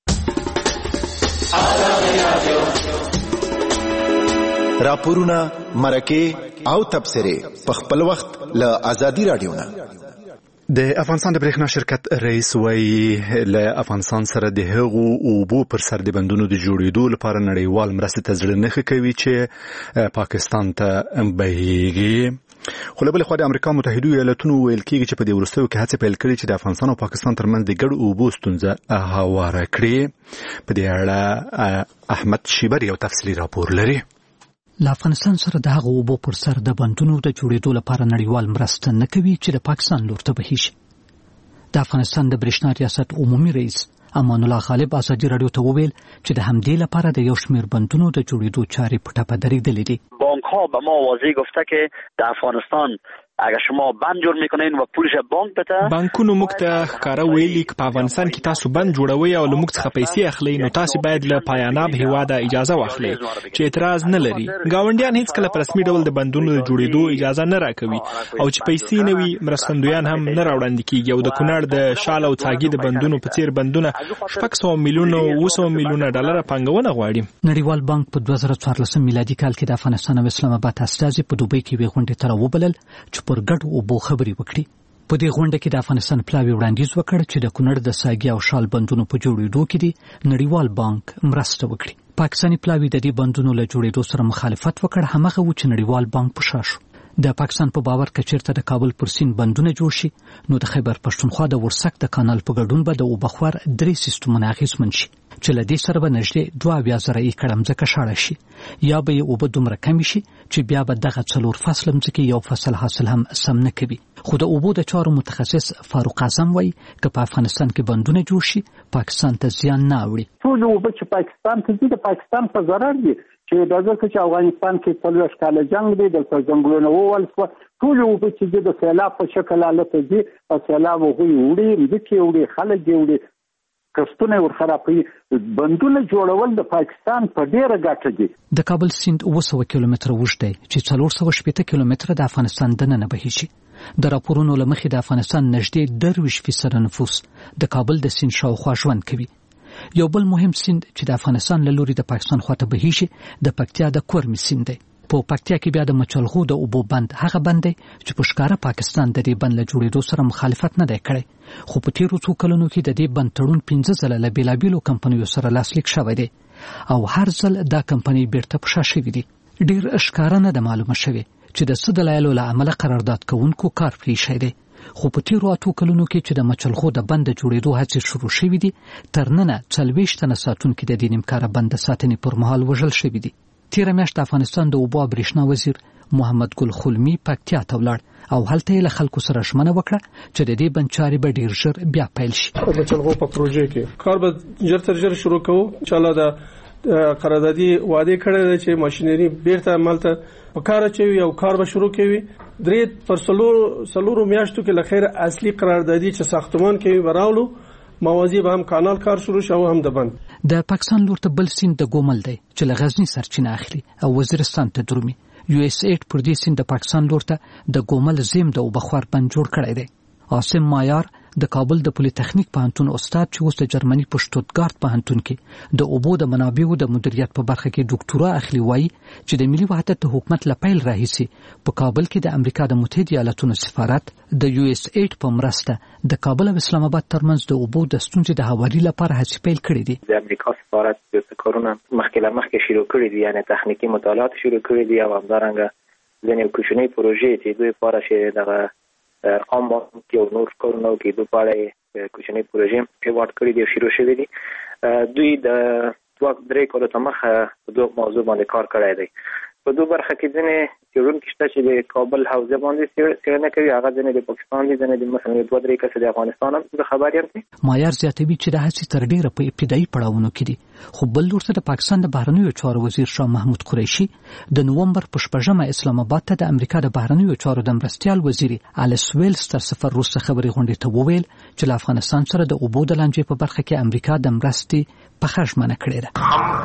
راپورونه، مرکې او تبصرې په خپل وخت له ازادي رادیو نه. د افغانستان د برېښنا شرکت رئیس وایي له افغانستان سره د هغو اوبو پر سر د بندونو د جوړېدو لپاره نړیوال مرستې ته زړه نه ښه کوي چې پاکستان ته بهیږي. خو له بلې خوا د امریکا متحدو ایالتونو ویل کېږي چې په دې وروستیو کې هڅې پیل کړي چې د افغانستان او پاکستان ترمنځ د ګډو اوبو ستونزه هواره کړي. په دې اړه احمد شیبر یو تفصیلي راپور لري. له افغانستان سره د هغو اوبو پر سر د بندونو د جوړېدو لپاره نړیوال مرسته نه کوي چې د پاکستان لور ته بهیږي. د افغانستان د برېښنا ریاست عمومي رئیس امان الله غالب ازادي رادیو ته وویل چې د همدې لپاره د یو شمېر بندونو د جوړېدو چارې په ټپه درېدلې دي. بانک‌ها به ما واضح گفته که در افغانستان اگر شما بند جوړ میکنین و پولش بانک بده، بانکونو موږ ته ښکاره ویلي که په افغانستان کې تاسو بند جوړوي او له موږ څخه پیسې اخلي نو تاسو باید له پایاناب هیواده اجازه واخلئ چې اعتراض نه لري. ګاونډیان هیڅکله په رسمي ډول د بندونو د جوړېدو اجازه نه راکوي او چې پیسې نه وي مرستندویان هم نه راوړاندې کېږي او د کونړ د شال او څاګي د بندونو په څېر بندونه شپږ سوه میلیونه اوه سوه میلیونه ډالره پانګونه غواړي. نړیوال بانک په دوه زره څوارلسم میلادي کال کې د افغانستان او اسلام آباد استازي په دوبۍ کې یوې غونډې ته راوبلل چې پر ګډو اوبو خبرې وکړي. په دې غونډه کې د افغانستان پلاوي وړاندیز وکړ چې د کونړ د ساګي او شال بندونو په جوړېدو کې دی نړیوال بانک مرسته وکړي. پاکستاني پلاوي د دې بندونو له جوړېدو سره مخالفت وکړ، همغه و چې نړیوال بانک په شا شو. د پاکستان په باور که چېرته د کابل پر سیند بندونه جوړ شي نو د خیبر پښتونخوا د ورسک د کانال په ګډون به د اوبخور درې سیستمونه اغېزمن شي چې له دې سره به نږدې دوه اویا زره ایکړه مځکه شاړه شي، یا به یې اوبه دومره کمې شي چې بیا به دغه څلور فصله مځکې یو فصل حاصل هم سم نه کوي. خو د اوبو د چارو متخصص فاروق اعظم وایي که په افغانستان کې بندونه جوړ شي پاکستان ته زیان نه اوړي. ټول اوبه چې پاکستان ته ځي د پاکستان په ضرر دي، چې د ځکه چې افغانستان کې څلوېښت کاله جنګ دی، دلته ځنګلونه ووهل شوه، ټول اوبه چې دي د سیلاب په شکل هلته ځي او سیلاب هغوی وړي، مځکې وړي، خلک یې وړي، کښتونه ور خرابوي. بندونه جوړول د پاکستان په ډېره ګټه دي. د کابل سیند اوه سوه کیلومتره اوږد دی چې څلور سوه شپېته کیلومتره د افغانستان دننه بهیږي. د راپورونو له مخې د افغانستان نږدې درویشت فیصده نفوس د کابل د سیند شاوخوا ژوند کوي. یو بل مهم سیند چې د افغانستان له لوري د پاکستان خواته بهیږي د پکتیا د کورمي سیند دی. په پکتیا کې بیا د مچلغو د اوبو بند هغه بند دی چې په ښکاره پاکستان د دې بند له جوړېدو سره مخالفت نه دی کړی، خو په تېرو څو کلونو کې د دې بند تړون پنځه ځله له بېلابېلو کمپنیو سره لاسلیک شوی دی او هر ځل دا کمپنۍ بیرته په شا شوي دي. ډېر ښکاره نه ده معلومه شوې چې د څه دلایلو له امله قرارداد کوونکو کار پرېښی دی، خو په تېرو اتو کلونو کې چې د مچلغو د بند د جوړېدو هڅې شروع شوي دي تر ننه څلوېښت تنه ساتونکي د دې نیمکاره بند د ساتنې پر مهال وژل شوي دي. تیره میاشت د افغانستان د اوبو او برېښنا وزیر محمد ګل خلمي پکتیا ته ولاړ او هلته یې له خلکو سره ژمنه وکړه چې د دې بند چارې به ډېر ژر بیا پیل شي. د چلغو په پروژې کې کار به ژر تر ژره شروع کوو. انشاءالله د قراردادي وعده کړې ده چې ماشینري بیرته عمل ته په کار اچوي او کار به شروع کوي. درې پر څلورو څلورو میاشتو کې له خیره اصلي قراردادي چې ساختمان کوي به راولو، موازی به هم کانال کار شروع شو هم د بند. د پاکستان لور ته بل سیند د ګومل دی چې له غزني سرچینه اخلي او وزیرستان ته درومي. یو اس ایډ پر دې سیند د پاکستان لور ته د ګومل زیم د اوبخور بند جوړ کړی دی. عاصم مایار د کابل د پولی تخنیک پوهنتون استاد چې اوس د جرمني په شتوتګارت پوهنتون کې د اوبو د منابعو د مدیریت په برخه کې ډاکټورا اخلي، وایي چې د ملي وحدت د حکومت له پیل راهیسې په کابل کې د امریکا د متحده ایالاتونو سفارت د یو اس ایډ په مرسته د کابل او اسلام آباد ترمنځ د اوبو د ستونزې د هواري لپاره هڅې پیل کړې دي. د امریکا سفارت د کارونه مخکې له مخکې شروع کړي دي، یعنی تخنیکی مطالعات شروع کړي دي او همدارنګه ځینې کوچنۍ پروژې چې دوی لپاره چې دغه ارقام باندې او نور کارونه کې دوی په اړه کوچنۍ پروژې پیوټ کړي دي او شروع شوي دي. دوی د دوه درې کال ته مخه په دوه موضوع باندې کار کړی دی. په دوه برخه کې ځینې څېړونکي شته چې د کابل حوزه باندې څېړنه کوي، هغه ځینې د پاکستان دي، ځینې د مثلا دوه درې کسه د افغانستان هم د خبر یم. مایار زیاتوي چې د هڅې تر ډیره په ابتدایي پړاوونو کې دي، خو بل لور ته د پاکستان د بهرنیو چارو وزیر شاه محمود قریشي د نومبر په شپږمه اسلام آباد ته د امریکا د بهرنیو چارو د مرستیال وزیر الیس ویلز تر سفر وروسته خبرې غونډې ته وویل چې له افغانستان سره د اوبو د لانجې په برخه کې امریکا د مرستې په خرجمنه کړې ده.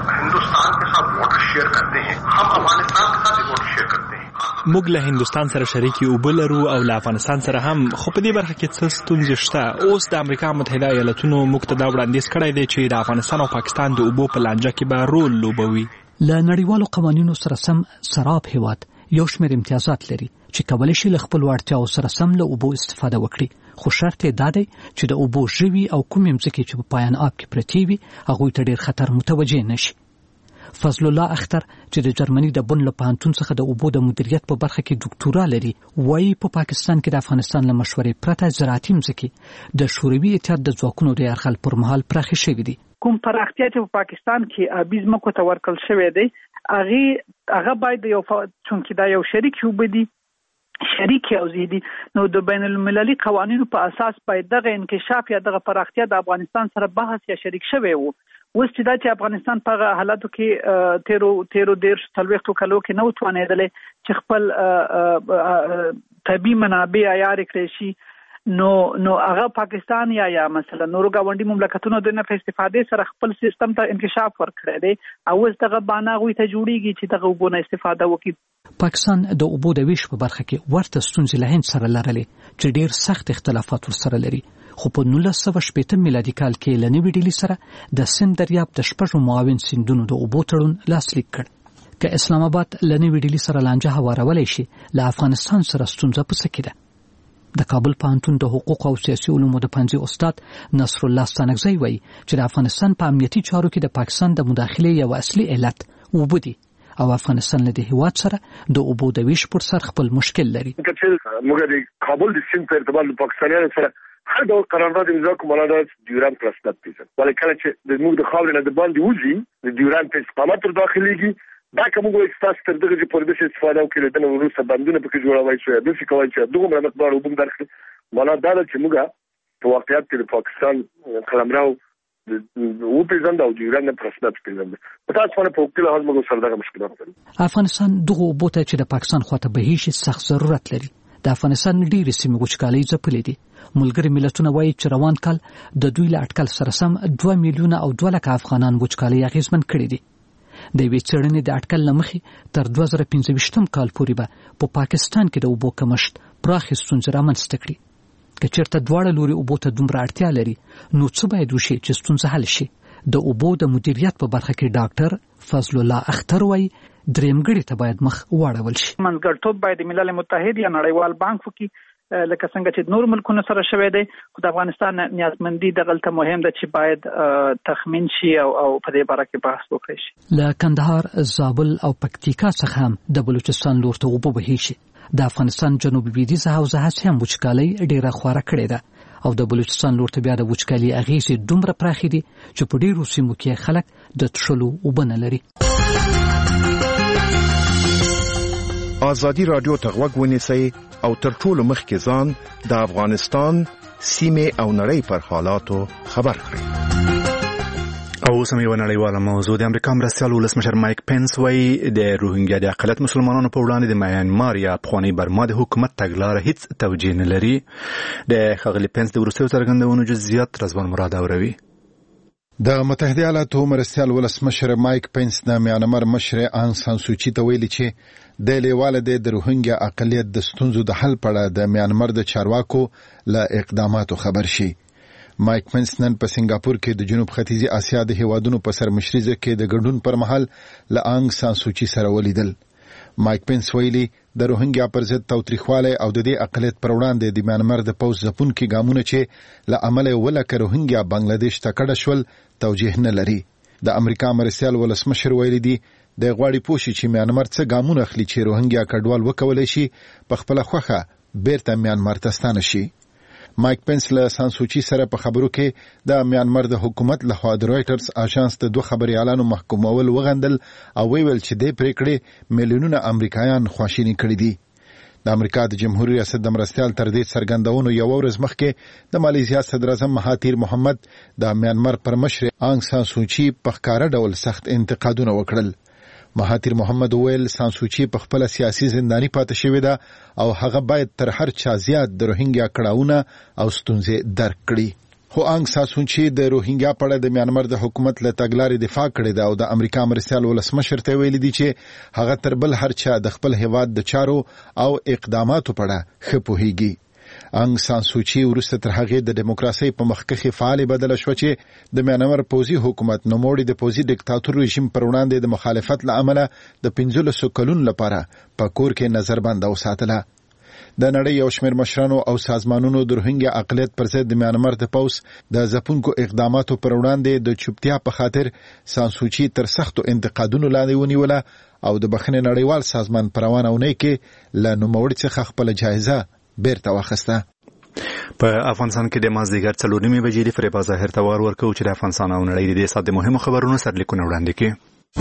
موږ له هندستان سره شریکي اوبه لرو او له افغانستان سره هم، خو په دې برخه کې څه ستونزې شته. اوس د امریکا متحده ایالاتونو موږ ته دا وړاندیز کړی دی چې د افغانستان او پاکستان د اوبو په لانجه کې به رول لوبوي. له نړیوالو قوانینو سره سم سراب هیواد یو شمېر امتیازات لري چې کولی شي له خپل وړتیاو سره سم له اوبو استفاده وکړي، خو شرط یې دا دی چې د اوبو ژوي او کومې مځکې چې په پایان آب کې پرتې وي هغوی ته ډېر خطر متوجه نشي. فضل الله اختر چې د جرمني د بن له پوهنتون څخه د اوبو د مدیریت په برخه کې ډاکټورا لري، وایي په پاکستان کې د افغانستان له مشورې پرته زراعتي مځکې د شوروي اتحاد د ځواکونو د یرغل پر مهال پراخې شوې دي. کوم پراختیا چې په پاکستان کې آبي ځمکو ته ورکړل شوی دی هغه هغه باید یو چونکې دا یو شریک وبدي شریک او زیدي نو د بین المللي قوانینو په اساس باید دغه انکشاف یا دغه پراختیا د افغانستان سره بحث یا شریک شوی وو. اوس چې دا چې افغانستان په حالاتو کې تیرو تیرو ډیر څلوېښتو کلو کې نه وتوانېدلی چې خپل طبیعي منابع عیار کړی شي، نو نو هغه پاکستان یا یا مثلا نورو ګاونډي مملکتونو د نه په استفادې سره خپل سیستم ته انکشاف ورکړی دی او اوس دغه بانا غوي ته جوړیږي چې دغه اوبو نه استفاده وکړي. پاکستان د اوبو د ویش په برخه کې ورته ستونزې له هند سره لرلې چې ډیر سخت اختلافات ورسره لري، خو په نولس سوه شپېته میلادي کال کې له نوې ډیلي سره د سند دریاب د شپږو معاون سیندونو د اوبو تړون لاسلیک کړ. که اسلام آباد له نوې ډیلي سره لانجه هوارولی شي، له افغانستان سره ستونزه په څه کې ده؟ د کابل پوهنتون د حقوق او سیاسي علومو د پوهنځي استاد نصر الله ستانکزی وایي چې د افغانستان په امنیتي چارو کې د پاکستان د مداخلې یو اصلي علت اوبه دي او افغانستان له دې هیواد سره د اوبو د ویش پر سر خپل مشکل لري. موږ د کابل د سیند په ارتباط له پاکستانیانو سره هر ډول قرارداد امضا کوم ولاده ډیورنډ پرسنت پیژن، ولې کله چې د موږ د خاورې نه د باندې وځي د ډیورنډ په استقامت تر داخليږي دا کوم وایي تاسو تر دغه چې پر دې استفاده وکړئ د نورو څخه بندونه پکې جوړوي شو د څه کوي چې دغه مقدار وبم درکړي ولا دا چې موږ په واقعیت کې د پاکستان قلمرو او پیژند او ډیورنډ پرسنت پیژند په تاسو باندې په وکیل حال موږ سره دغه مشکلات لري. افغانستان دغه بوته چې د پاکستان خواته به هیڅ سخت ضرورت لري. د افغانستان ډېرې سیمې وچکالۍ ځپلې دي. ملګري ملتونه وایي چې روان کال د دوی له اټکل سره سم دوه میلیونه او دوه لکه افغانان وچکالۍ اغېزمن کړي دي. د یوې څېړنې د اټکل له مخې تر دوه زره پنځه ویشتم کال پورې به په پاکستان کې د اوبو کمښت پراخې ستونزې رامنځته کړي. که چېرته دواړه لوري اوبو ته دومره اړتیا لري نو څه باید وشي چې ستونزه حل شي؟ د اوبو د مدیریت په برخه کې ډاکټر فضل الله اختر وایي درېمګړي ته باید مخ واړول شي. منځګړیتوب باید د ملل متحد یا نړیوال بانک وکړي لکه څنګه چې نور ملکونو سره شوی دی، خو د افغانستان نیازمندي دغلته مهم ده چې باید تخمین شي او او په دې باره کې بحث وکړي شي. له کندهار، زابل او پکتیکا څخه هم د بلوچستان لور ته اوبه بهیږي شي. د افغانستان جنوب لویدیځه حوزه هڅې هم وچکالۍ ډېره خواره کړې ده او د بلوچستان لور ته بیا د وچکالۍ اغېزې دومره پراخې دي چې په ډېرو سیمو کې خلک د څښلو اوبه نه لري. ازادي رادیو ته غوږ ونیسئ او تر ټولو مخکې ځان د افغانستان سیمې او نړۍ پر حالاتو خبر کړئ. او اوس هم یوه نړیواله موضوع د امریکا مرستیال ولسمشر مایک پینس وایي د روهینګیا د اقلیت مسلمانانو په وړاندې د میانمار یا پخواني برما د حکومت تګلاره هیڅ توجیه نه لري. د ښاغلي پینس د وروستیو څرګندونو جزئیات رضوان مراد اوروي. د متحده ایالاتو مرستیال ولسمشر مایک پینس د میانمار مشر آنګ سان سوچي ته ویلي چې د لیواله د روهینګیا اقلیت د ستونزو د حل په اړه د میانمار د چارواکو له اقداماتو خبر شي. مایک پینس نن په سنگاپور کې د جنوب ختیځي اسیا د هیوادونو په سرمشرۍ کې د ګډون پر مهال له آنګ سان سوچي سره ولیدل. مایک پینس ویلي د روهینګیا پر ضد تاوتریخوالی او د دې اقلیت پر وړاندې د میانمار د پوځ ځپونکي ګامونه چې له امله ولکه روهینګیا بنگلاديش ته کډه شول توجیه نه لري. د امریکا مرستیال ولسمشر ویلي دي د غواړي پوښي چې میانمار څه ګامونه اخلي چې روهینګیا کډوال وکولای شي په خپل خوخه بیرته میانمار ته ستانه شي. مایک پنس له سانسوچي سره په خبرو کې د میانمار د حکومت لخوا د رويټرز اژانس د دوه خبريالانو محکومول وغندل او ویل چې د پریکړې میلیونونه امریکایان خواشینی کړي دي. د امریکا د جمهوریت ریاست د مرستيال تر دې څرګندونو یو ورځ مخکې د مالیزیا صدر اعظم مهاتیر محمد د میانمار پر مشر آنګ سان سوچي په ښکارا ډول سخت انتقادونه وکړل. مهاتیر محمد ویل سانسوچي په خپل سیاسي زنداني پاتې شوې ده او هغه باید تر هر چا زیات د روهینګیا کړهونه او ستونزې درک کړي. خو آنګ سان سوچي د روهینګیا په اړه د میانمار د حکومت له تګلارې دفاع کړې ده او د امریکا مرستيال ولسمشر ته ویلي دي چې هغه تر بل هر چا د خپل هیواد د چارو او اقداماتو په اړه ښه پوهیږي. آنګ سان سوچي وروسته تر هغه د دیموکراسي په مخکخي فعال بدل شو چې د میانمار پوزي حکومت نوموړي د پوزي ډیکټاتور رژیم پر وړاندې د مخالفت لامل د پنځلسو کلونو لپاره په کور کې نظربند وساتله. د نړۍ یو شمېر مشرانو او سازمانونو د روهینګیا اقلیت پر ضد د میانمار د پوس د ځپونکو اقداماتو پر وړاندې د چوپتیا په خاطر سان سوچي تر سختو انتقادونو لاندې ونیوله او د بخښنې نړیوال سازمان پر روانه اونۍ کې له نوموړي څخه خپل جایزه بیرته واخیسته. په افغانستان کې د مازدیګر څلور نیمې بجې د فریبا ظاهر ته وار ورکوي چې د افغانستان او نړۍ د دې سات د مهمو خبرونو سرلیکونه وړاندې کړي.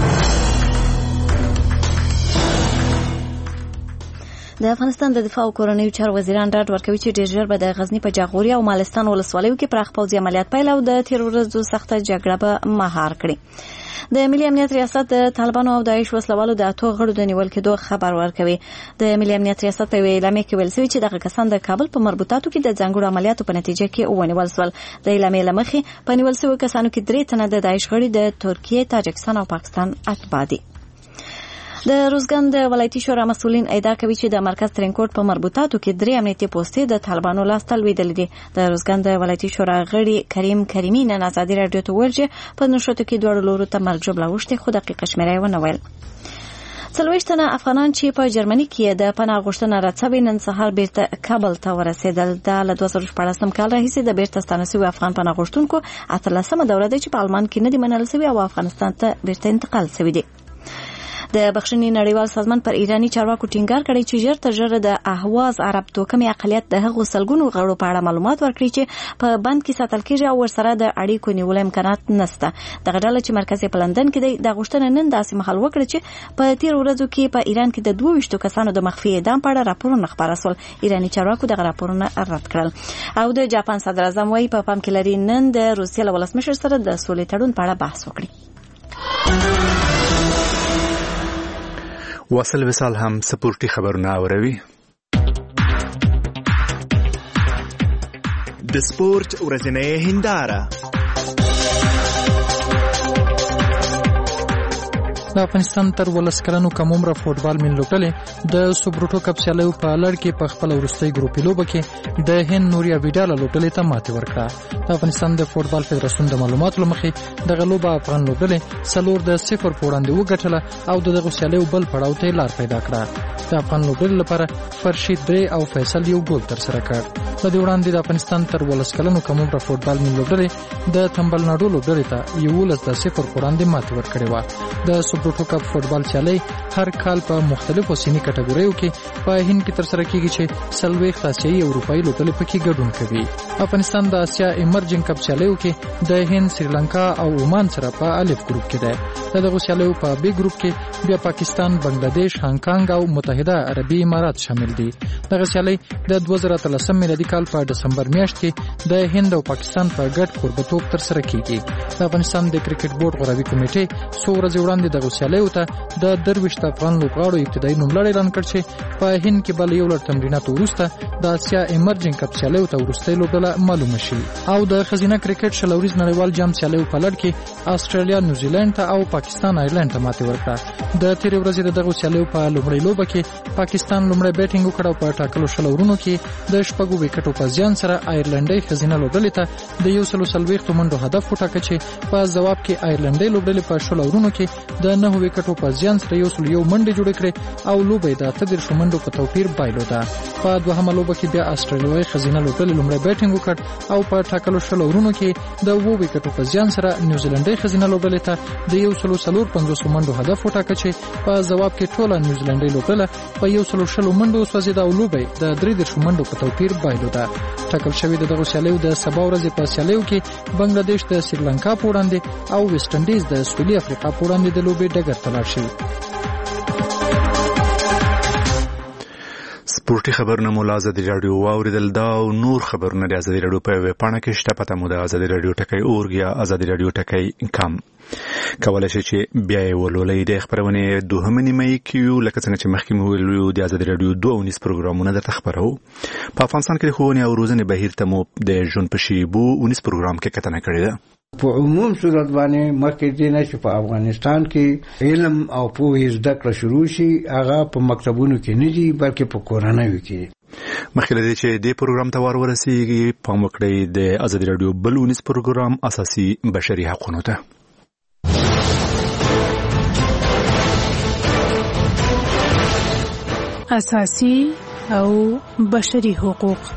د افغانستان د دفاع او کورنیو چارو وزیران ډاډ ورکوي چې ډېر ژر به د غزنی په جاغوري او مالستان ولسوالیو کې پراخ پوځي عملیات پیل او د تیر ورځو سخته جګړه به مهار کړي. د ملي امنیت ریاست د طالبانو او داعش وسلوالو د اتو غړو د نیول کېدو خبر ورکوي. د ملي امنیت ریاست په اعلامیه کې ویل شوی چې دغه کسان د کابل په مربوطاتو کې د ځانګړو عملیاتو په نتیجه کې ونیول شول. د اعلامیې له مخې په نیول شویو کسانو کې درې تنه د داعش غړي د ترکیې، تاجکستان او پاکستان اتباع دي. د روزګان د ولایتي شورا مسؤلین ادعا کوي چې د مرکز ترینکوټ په مربوطاتو کې درې امنیتي پوستې د طالبانو لاسته لوېدلې دي. د روزګان د ولایتي شورا غړي کریم کریمي نن ازادي راډیو ته وویل چې په نشراتو کې دواړو لورو ته مرګ ژوبله اوښتې، خو دقیقه شمېره یې ونه ویل. څلوېښت تنه افغانان چې په جرمني کې د پناه غوښتنه رد شوي نن سهار بیرته کابل ته ورسېدل. دا له دوه زره شپاړسم کال راهیسې د بیرته ستانه شوي افغان پناه غوښتونکو اتلسمه دوره ده چې په المان کې نه دي منل شوي او افغانستان ته بیرته انتقال شوي دي. د بخښنې نړیوال سازمان پر ایرانی چارواکو ټینګار کړی چې ژر تر ژره د اهواز عرب توکمي اقلیت د هغو سلګونو غړو په اړه معلومات ورکړي چې په بند کې ساتل کېږي او ورسره د اړیکو نیولو امکانات نشته. دغه ډله چې مرکز یې په لندن کې دی د غوښتنه نن داسې مهال وکړه چې په تیر ورځو کې په ایران کې د دوه ویشتو کسانو د مخفي اعدام په اړه راپورونه خپاره شول. ایرانی چارواکو دغه راپورونه رد کړل. او د جاپان صدر اعظم وايي په پام کې لري نن د روسیې له ولسمشر سره د سولې تړون په اړه بحث وکړي. واصل وصال هم سپورتي خبرونه اوروي. د سپورت ورځنۍ هنداره. د افغانستان تر ولس کلنو کم عمره فوټبال مین لوبډلې د سوبروټو کپ سیالیو په لړ کې په خپل وروستۍ ګروپي لوبه کې د هند نوریا ویډاله لوبډلې ته ماتې ورکړه. د افغانستان د فوټبال فدراسیون د معلوماتو لمخې دغه لوبه افغان لوبډلې څلور د صفر په وړاندې وګټله او دغه سیالیو بل پړاو ته لار پیدا کړه. د افغان لوبډلې لپاره فرشید درې او فیصل یو ګول ترسره کړ. د دې وړاندې د افغانستان تر ولس کلنو کم عمره فوټبال مین لوبډلې د تمبل ناډو لوبډلې ته یولس د صفر په وړاندې ماتې ورکړې وه. د سوبروټو کپ فوټبال سیالي هر کال په مختلفو سیمې کټګوریو کې په هند کې ترسره کیږي چې څلوېښت آسیایي او اروپایي لوبډلې پکې ګډون کوي. افغانستان د آسیا ایمرجنګ کپ سیالیو کې د هند، سریلانکا او عمان سره په الف ګروپ کې ده. د دغه سیالیو په بی ګروپ کې بیا پاکستان، بنگلاديش، هانګ کانګ او متحده عربي امارات شامل دي. دغه سیالي د دوه زره اتلسم میلادي کال په دسمبر میاشت کې د هند او پاکستان په ګډ کوربتوب ترسره کیږي. د افغانستان د کرکټ بورډ غړوي کمیټې څو ورځې وړاندې دغه سیالیو ته د درویشت افغان لوبغاړو ابتدایي نوملړ اعلان کړ چې په هند کې بل یو لړ تمریناتو وروسته د آسیا ایمرجنګ کپ سیالیو ته وروستۍ لوبډله معلومه شي. او د ښځینه کرکټ شلوریز نړیوال جام سیالیو په لړ کې استرالیا نیوزیلند ته او پاکستان آیرلند ته ماتې ورکړه. د تیرې ورځې دغه سیالیو په لومړۍ لوبه کې پاکستان لومړی بیټینګ وکړ او په ټاکلو شل اورونو کې د شپږو وکټو په زیان سره آیرلندۍ ښځینه لوبډلې ته د یو سل څلوېښتو منډو هدف وټاکه چې په ځواب کې آیرلندۍ لوبډلې په شل اورونو کې د نهه وکټو په زیان سره یو سل یو منډې جوړې کړې او لوبه د اته دېرشو منډو په توپیر بایلوده. په دوهمه لوبه کې بیا استرالیایي ښځینه لوبډلې لومړی بیټینګ وکړ او په ټاکلو شل اورونو کې د اوو وکټو په زیان سره نیوزیلندۍ ښځینه لوبډلې ته د یو سلو څلور پنځوس منډو هدف وټاکه چې په ځواب کې ټوله نیوزیلندۍ لوبډله په یو سلو شل منډو سوځیده او لوبه د درې دېرش منډو په توپیر بایلوده. ټاکل شوی د دغه سیالیو د سبا ورځې په سیالیو کې بنگلاديش د سریلانکا په وړاندې او ویسټ انډیز د سویلي افریقا په وړاندې د لوبې ډګر ته لاړ شي. سپورتي خبرونه مو له ازادي راډیو واوریدل. دا او نور خبرونه د ازادي راډیو په ویب پاڼه کې شته. پته مو د ازادي راډیو ټکی اورګ یا ازادي راډیو ټکی کام کولای شئ چې بیا یې ولولئ. د خبرونې دوهمه نیمه کې یو لکه څنګه چې مخکې مو ویلو د ازادي راډیو دوه ونیس پروګرامونه درته خبرو. په افغانستان کې د ښوونې او روزنې بهیر ته مو د ژوند په شیبو ونیس پروګرام کې کتنه کړې ده. په عموم صورت باندې مخکې دې نه چې په افغانستان کې علم او پوهې زده کړه شروع شي هغه په مکتبونو کې نه دي بلکې په کورنیو کې. مخکې له دې چې دې پروګرام ته ور ورسیږي پام وکړئ د ازادي راډیو بل ونیس پروګرام اساسي بشري حقوقو ته. اساسي او بشري حقوق.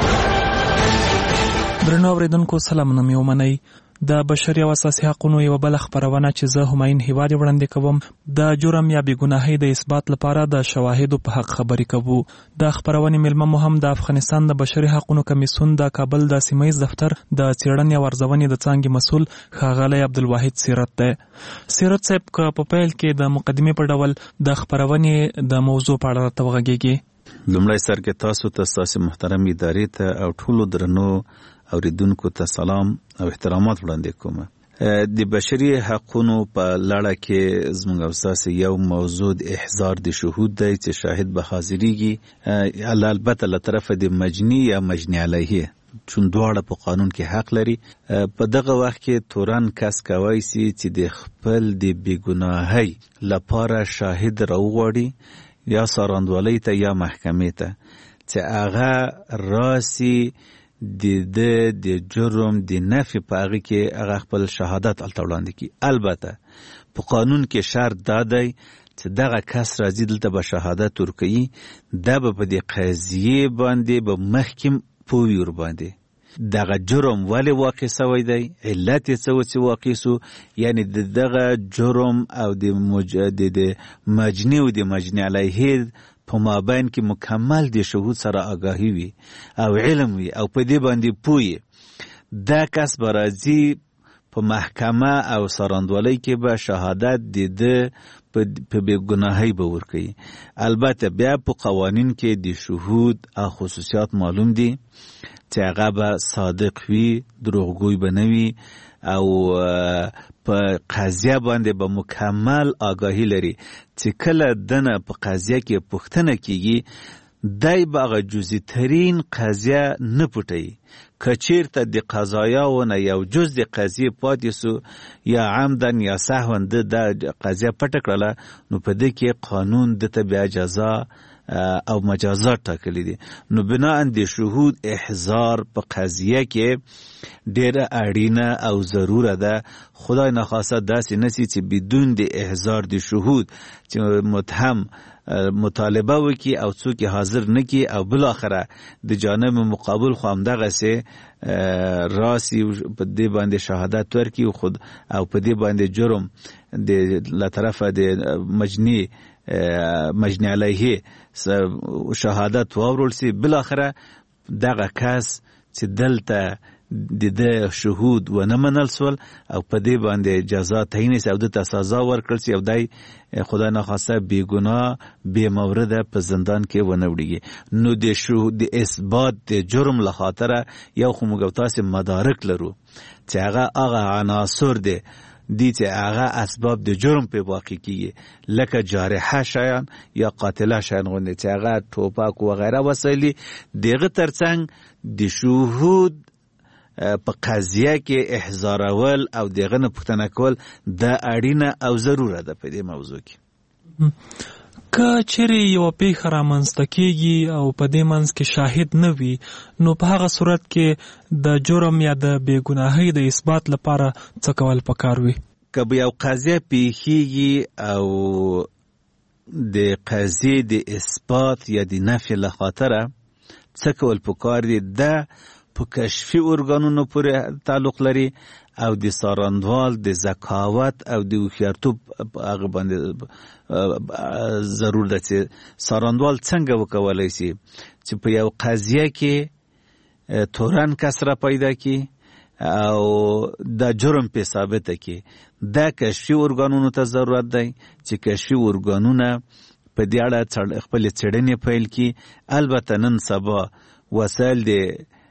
درنو اوریدونکو سلامونه مې ومنئ. د بشري او اساسي حقوقو یو بل خبرونه چې زه هماین هیواد وړاندې کوم د جرم یا بېګناهۍ د اثبات لپاره د شواهدو په حق خبرې کوو. د خبرونې ملمه مو هم د افغانستان د بشري حقوقو کمیسیون د کابل د سیمه‌ییز دفتر د څېړنې او ارزونې د څانګې مسؤل ښاغلی عبدالواحد سیرت دی. سیرت صاحب که په پیل کې د مقدمې په ډول د خبرونې د موضوع په اړه راته وغږیږي. لومړی سر کې تاسو ته ستاسو محترم ادارې ته او ټولو درنو اوریدونکو ته سلام او احترامات وړاندې کوم. د بشري حقوقو په لړ کې زموږ او تاسو یو موضوع د احضار د شهود دی چې شاهد به حاضرېږي، البته له طرفه د مجني یا مجني علیه چون دواړه په قانون کې حق لري. په دغه وخت کې تورن کس کوي چې د خپل د بېګناهۍ لپاره شاهد راوغواړي یا ساراندوالۍ ته یا محکمې ته چې هغه راسي د د د جرم د نفي په هغه کې هغه خپل شهادت الته وړاندې کی. البته په قانون کې شرط دا دی چې دغه کس راځي دلته به شهادت ورکوي، دا به په دې قضیې باندې به محکم پوي ور باندې دغه جرم ولې واقع شوی دی، علت یې څه و چې واقع سو، یعنی دغه جرم او د مجدد مجنی او د مجنی علیه په مابین کې مکمل د شهود سره آگاهی وي او علم وي او په دې باندې پوي. دا کس به راځي په محکمه او سراندوالۍ کې به شهادت د د په بېګناهۍ به ورکوي. البته بیا په قوانین کې د شهود او خصوصیات معلوم دي چې هغه به صادق وي، دروغګوی به نه وي او په قضیه باندې به مکمل آگاهی لري چې کله دنه په قضیه کې پوښتنه کیږي دای به هغه جزئی ترین قضیه نه پټوي. که چیرته د قضایاونه یو جز د قضیې پاتې سو یا عمدن یا سهوا د قضیه پټه کړله نو په دې کې قانون دته بیا جزا او مجازات ټاکلي دي. نو بنا د شهود احضار په قضیه کې ډیره اړینه او ضروره ده. خدای نخواسته داسې نسی چې بدون د احضار د شهود چې متهم مطالبه وکي او څوک حاضر نکي او بل اخره د جانب مقابل خو هم دغه سه راسي په دې باندې شهادت ورکي او خود او په دې باندې جرم د له طرفه د مجني مجني علیه شهادت واورول سي. بل اخره دغه کس چې دلته د د شهود و نه منل سول او په دې باندې جزا تعیین سي او د سزا ورکړل سي او دای خدای نه خاصه بی ګناه بی مورد په زندان کې ونه وړيږي. نو د شهود د اثبات د جرم له خاطره یو خو موږ تاسو مدارک لرو چې هغه هغه عناصر دي دي چې هغه اسباب د جرم په واقع کیږي لکه جارحه شیان یا قاتله شیان غوندي چې هغه ټوپک و غیره وسایلی دغه ترڅنګ د شهود په قضیه کې احضارول او دغه نه پوښتنه کول د اړینه او ضروره ده په دې موضوع کې. که چیرې یو پیښه رامنځته کیږي او په دې منځ کې شاهد نه وي نو په هغه صورت کې د جرم یا د بېګناهۍ د اثبات لپاره څه کول پکار وي؟ که به یو قضیه پیښیږي او د قضیې د اثبات یا د نفي له خاطره څه کول پکار دي؟ ده په کشفي ارګانونو پورې تعلق لري او د ساراندوال د ذکاوت او د هوښیارتوب هغه باندې ضرور ده چې ساراندوال څنګه وکولای شي چې په یو قضیه کې تورن کس را پیدا کی او د جرم په ثابته کی دا کشفي ارګانونو ته ضرورت دی چې کشفي ارګانونه په دې اړه خپل څېړنې پیل کړي. البته نن سبا وسایل د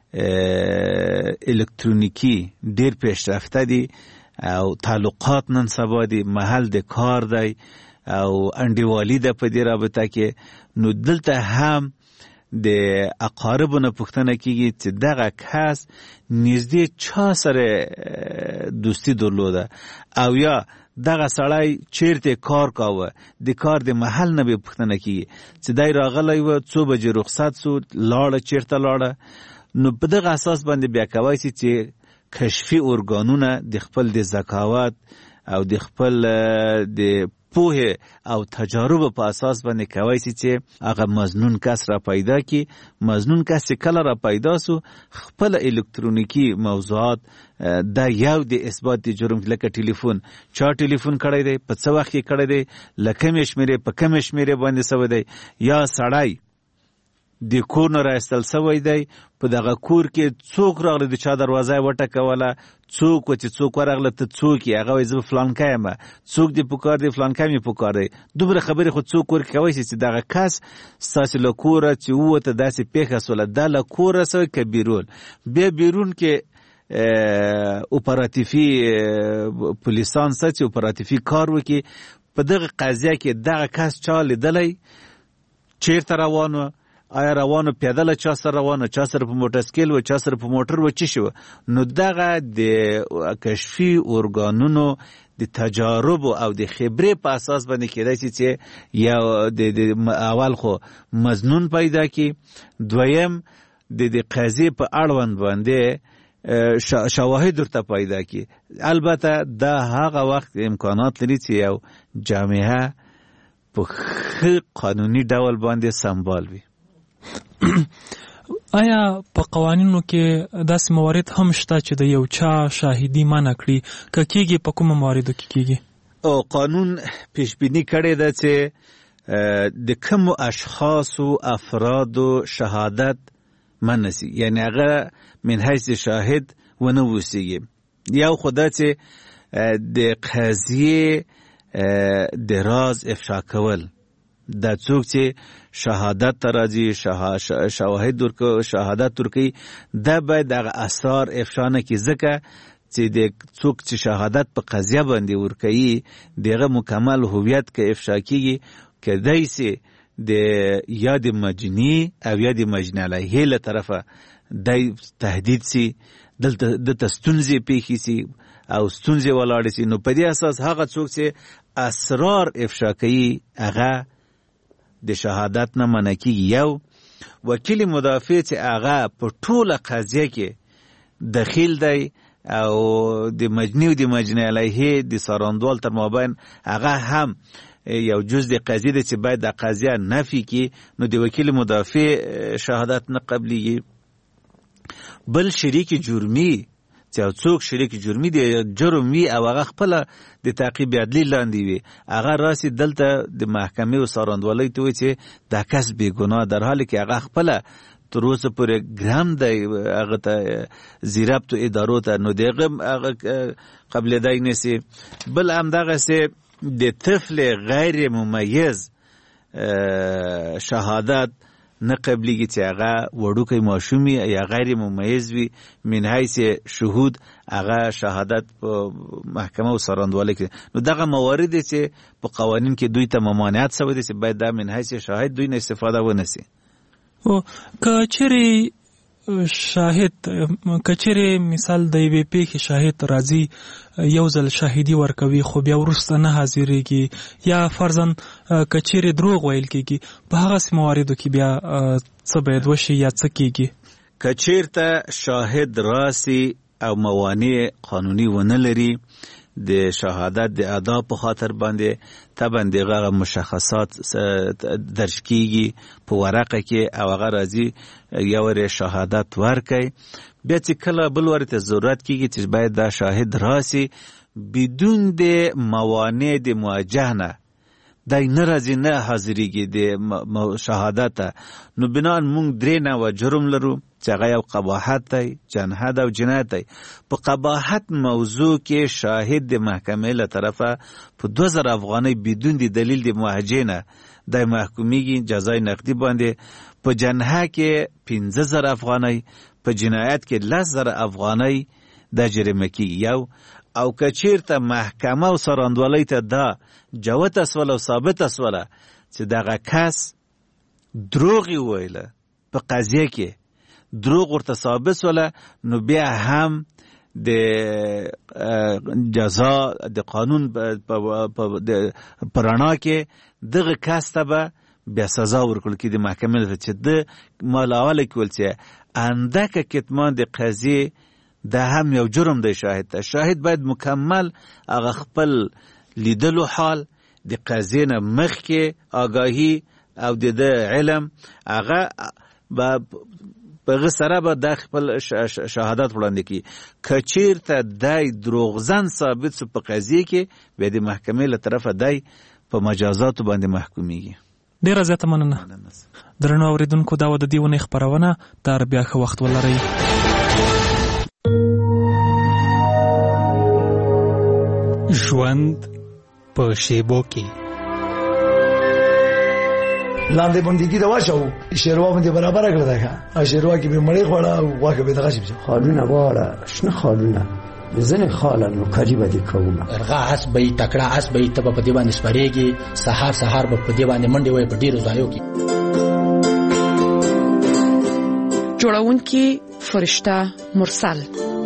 الکترونیکی ډیر پیشرفته دي او تعلقات نن سبا دي، محل د کار دی او انډیوالي ده په دې رابطه کې. نو دلته هم د اقاربو نه پوښتنه کیږي چې دغه کس نږدې چا سره دوستی درلوده او یا دغه سړی چیرته کار کاوه، د کار د محل نه به پوښتنه کیږي چې دای راغلی و څو بجې رخصت سو لاړه چیرته لاړه. نو په دغه اساس باندې بیا کوای شي چې کشفي ارګانونه د خپل د ذکاوت او د خپل د پوهه او تجارب په اساس باندې کوي چې هغه مظنون کس را پیدا کی. مظنون کس کله را پیدا سو خپل الکترونیکی موضوعات دا یو د اثبات د جرم لکه ټلیفون چا ټلیفون کړی دی، په څه وخت کې کړی دی، لکه مشمره په کوم مشمره باندې سوی دی، یا سړی د کور نه راستل سوی دی، په دغه کور کې څوک راغلی د چا دروازه وټکوله، څوک چې څوک ورغله ته څوک یې هغه وایي زه فلانکی یم، څوک دې پکار دی فلانکی مې پکار دی. دومره خبرې خو څوک ورکې کوی شي چې دغه کس ستاسې له کوره چې ووته داسې پیښه سوله دا له کوره سوی که بیرون. بیا بیرون کې اپراتیفي پولیسان سته چې اپراتیفي کار وکړي په دغه قضیه کې دغه کس چا لیدلی، چیرته روان و، آیا روانو پیاده چا سره روانو، چا سره په موټرسکیل و، چا سره په موټر و، چی شو. نو دغه د کشفي ارګانونو د تجارب او د خبرې په اساس باندې کېدای شي چې یو د اول خو مظنون پیدا کی، دویم د د قضیې په اړوند باندې شواهد ورته پیدا کی. البته دا هغه وخت امکانات لري چې یو جامعه په قانوني ډول باندې سمبال وي. آیا په قوانینو کې داسې موارد هم شته چې د یو چا شاهدي منع کړي؟ که کېږي په کومو مواردو کې کېږي؟ او قانون پیش بینی کړی ده چې د کومو اشخاصو افرادو شهادت منع سي، یعنی هغه من حیث شاهد ونه اوسیږي. یو خو دا چې د قضیې د راز افشا کول، دا څوک چې شهادت ته راځي شواهد ورکوي شهادت ورکوي دا باید هغه اسرار افشا نه کړي، ځکه چې د څوک چې شهادت په قضیه باندې ورکوي دغه مکمل هویت که افشا کیږي کېدای سي د یا د مجني او یا د مجني علیه له طرفه د تهدید سي، دلته دلته ستونزې پیښې سي او ستونزې ولاړې سي. نو په دې اساس هغه څوک چې اسرار افشا کوي هغه د شهادت نه منع کیږي. یو وکیل مدافع چې هغه په ټوله قضیه کې دخیل دی او د مجني او د مجني علیه د ساراندوال تر مابین هغه هم یو جز د قضیه دی چې باید د قضیه نفي کی، نو د وکیل مدافع شهادت نه قبلیږي. بل شریک جرمی چې یو څوک شریک جرمی دی جرم وي او هغه خپل د تعقیب عدلی لاندې وي، هغه راسي دلته د محکمې او ساراندوالۍ ته وي چې دا کس بې ګناه، در حالی کې هغه خپل تر اوسه پورې ګرام دی هغه ته زیربط ادارو ته، نو دغه هغه قبلېدای نشي. بل همدغسې د طفل غیر ممیز شهادت نه قبلیږي چې هغه وړوکی ماشوم یا غیر ممیز وي، من حیث شهود هغه شهادت په محکمه او ساراندوالۍ کې. نو دغه موارد چې په قوانین کې دوی ته ممانعت شوی دی چې باید دا من حیث شاهد دوی نه استفاده ونه سي. او که چیرې شاهد که چیرې مثال د یوې پیښې شاهد راځي یو ځل شاهدي ورکوي خو بیا وروسته نه حاضرېږي، یا فرضاً که چیرې دروغ ویل کېږي، په هغسې مواردو کې بیا څه باید وشي یا څه کېږي؟ که چیرته شاهد راسي او موانع قانوني ونه لري د شهادت د ادا په خاطر باندې طبعا دغه مشخصات درج کیږي په ورقه کې او هغه راځي یو ور شهادت ورکړي. بیا چې کله بل ورته ضرورت کیږي چې باید دا شاهد راسي بدون د موانع د مواجهه نه دای ناراضي نه حاضرېږي د شهادت. نو بنا مونږ درې نه و جرم لرو چې هغه یو قباحت دی، جنحت او جنایت دی. په قباحت موضوع کې شاهد د محکمې له طرفه په دوه زره افغانۍ بدون د دلیل د محاجې نه د محکومیږي جزای نقدي باندې. په جنحه کې پنځه زره افغانۍ، په جنایت کې لس زره افغانۍ د جریمه کیږي. یو او کچیرته محکمه او سراندوالۍ ته دا جوت اسوله او ثابت اسوله چې دغه کس دروغ ویله په قضیه کې دروغ ورته ثابت سوله، نو بیا هم د جزا د قانون په رڼا کې دغه کس ته به بیا سزا ورکول کې د محکمې ته چې د مالاوله کول چې اندکه کتمان د قضیه دا هم یو جرم دی. شاهد ته شاهد باید مکمل هغه خپل لیدلو حال د قضیه نه مخکې آگاهی او د علم هغه په سره به د خپل شهادت وړاندې کی. کچیرته دای دروغزن ثابت سو په قضیه کې به د محکمې له طرفه دای په مجازات باندې محکومیږي. ډیره زیاته مننه. درنو اوریدونکو دا و د دې ونې خپرونه. تر بیا ښه وخت ولرئ. ژوند په شیبو کې لاندې بندګي دا واچو شیروا باندې برابر کړل دا شیروا کې به مړې خوړه او واګه به دغه شي خالونه واړه شنه خالونه زنه خاله نو قریبه دي کومه ارغه اس به تکړه اس به تب په دی باندې سپریږي سحر سحر به په دی باندې منډي وای په ډیرو ځایو کې جوړون کې فرشتہ مرسل.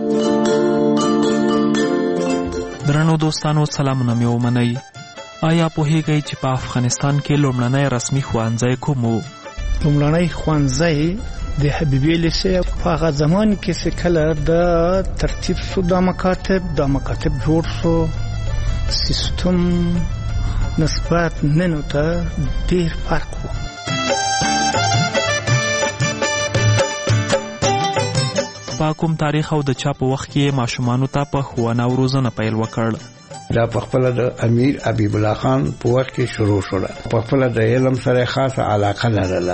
درنو دوستانو سلامونه مې ومنئ. آیا پوهیږئ چې په افغانستان کې لومړنی رسمي ښوونځی کوم و؟ لومړنی ښوونځی د حبیبي لیسې په هغه زمان کې چې کله د ترتیب شو دا مکاتب دا مکاتب جوړ شو سیستم نسبت نن ته ډېر فرق و. په کوم تاریخ او د چا په وخت کې ماشومانو ته په ښوونه او روزنه پیل وکړ؟ دا په خپل د امیر حبیب الله خان په وخت کې شروع شو. په خپل د علم سره خاصه علاقه لرله.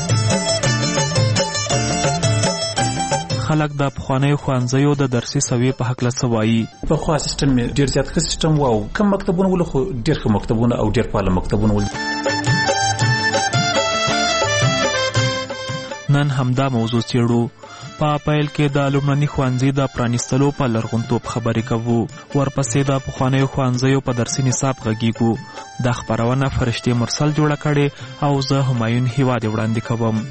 خلک د پخوانیو ښوونځیو د درسي سویې په هکله څه وایي؟ پخوا سیستم ډېر زیات ښه سیستم و او کم مکتبونه ول خو ډېر ښه مکتبونه او ډېر فعال مکتبونه ول. نن همدا موضوع څېړو. په پیل کې د لومړني ښوونځي د پرانیستلو په لرغونتوب خبرې کوو. ورپسې د پخوانیو ښوونځیو په درسي نصاب غږیږو. دا خپرونه فرشتې مرسل جوړه کړې او زه همایون هیواد وړاندې کوم.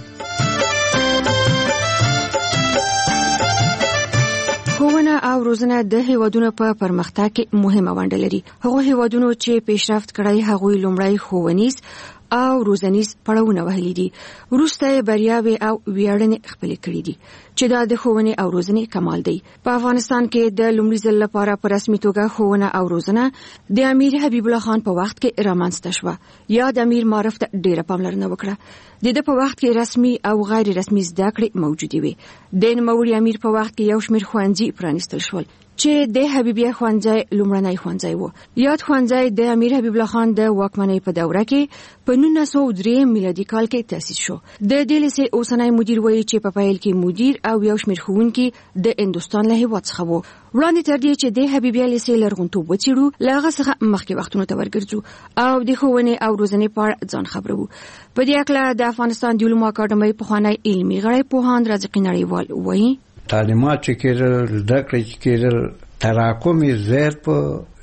ښوونه او روزنه د هیوادونو په پرمختګ کې مهمه ونډه لري. هغه هیوادونو چې پیشرفت کړی هغوی لومړی ښوونیز او روزنیز پړاوونه وهلي دي. وروسته بریاوې او ویاړنې خپلې کړې دي چې دا د ښوونې او روزنې کمال دی. په افغانستان کې د لومړي ځل لپاره په رسمي توګه ښوونه او روزنه د امیر حبیب الله خان په وخت کې رامنځته شوه. یا د امیر معرف ته ډېره پاملرنه وکړه. د ده په وخت کې رسمي او غیر رسمي زده کړې موجودې وې. د نوموړي امیر په وخت کې یو شمېر ښوونځي پرانیستل شول چې د حبیبیه ښوونځی لومړنی ښوونځی و. یاد ښوونځی د امیر حبیب الله خان د واکمنۍ په دوره کې په نولس سوه درې میلادي کال کې تأسیس شو. د دې لیسې اوسنی مدیر وایي چې په پیل کې مدیر او یو شمېر ښوونکي د هندوستان له هېواد څخه وو. وړاندې تر دې چې د حبیبیه لیسې لرغونتوب وڅېړو له هغه څخه مخکې وختونو ته ورګرځو او د ښوونې او روزنې په اړه ځان خبرو. په دې هکله د افغانستان د علومو اکاډمۍ پخوانی علمي غړی پوهاند رازقي نړیوال وایي تعلیمات چې کېدل زده کړې چې کېدل تراکم یې زیات په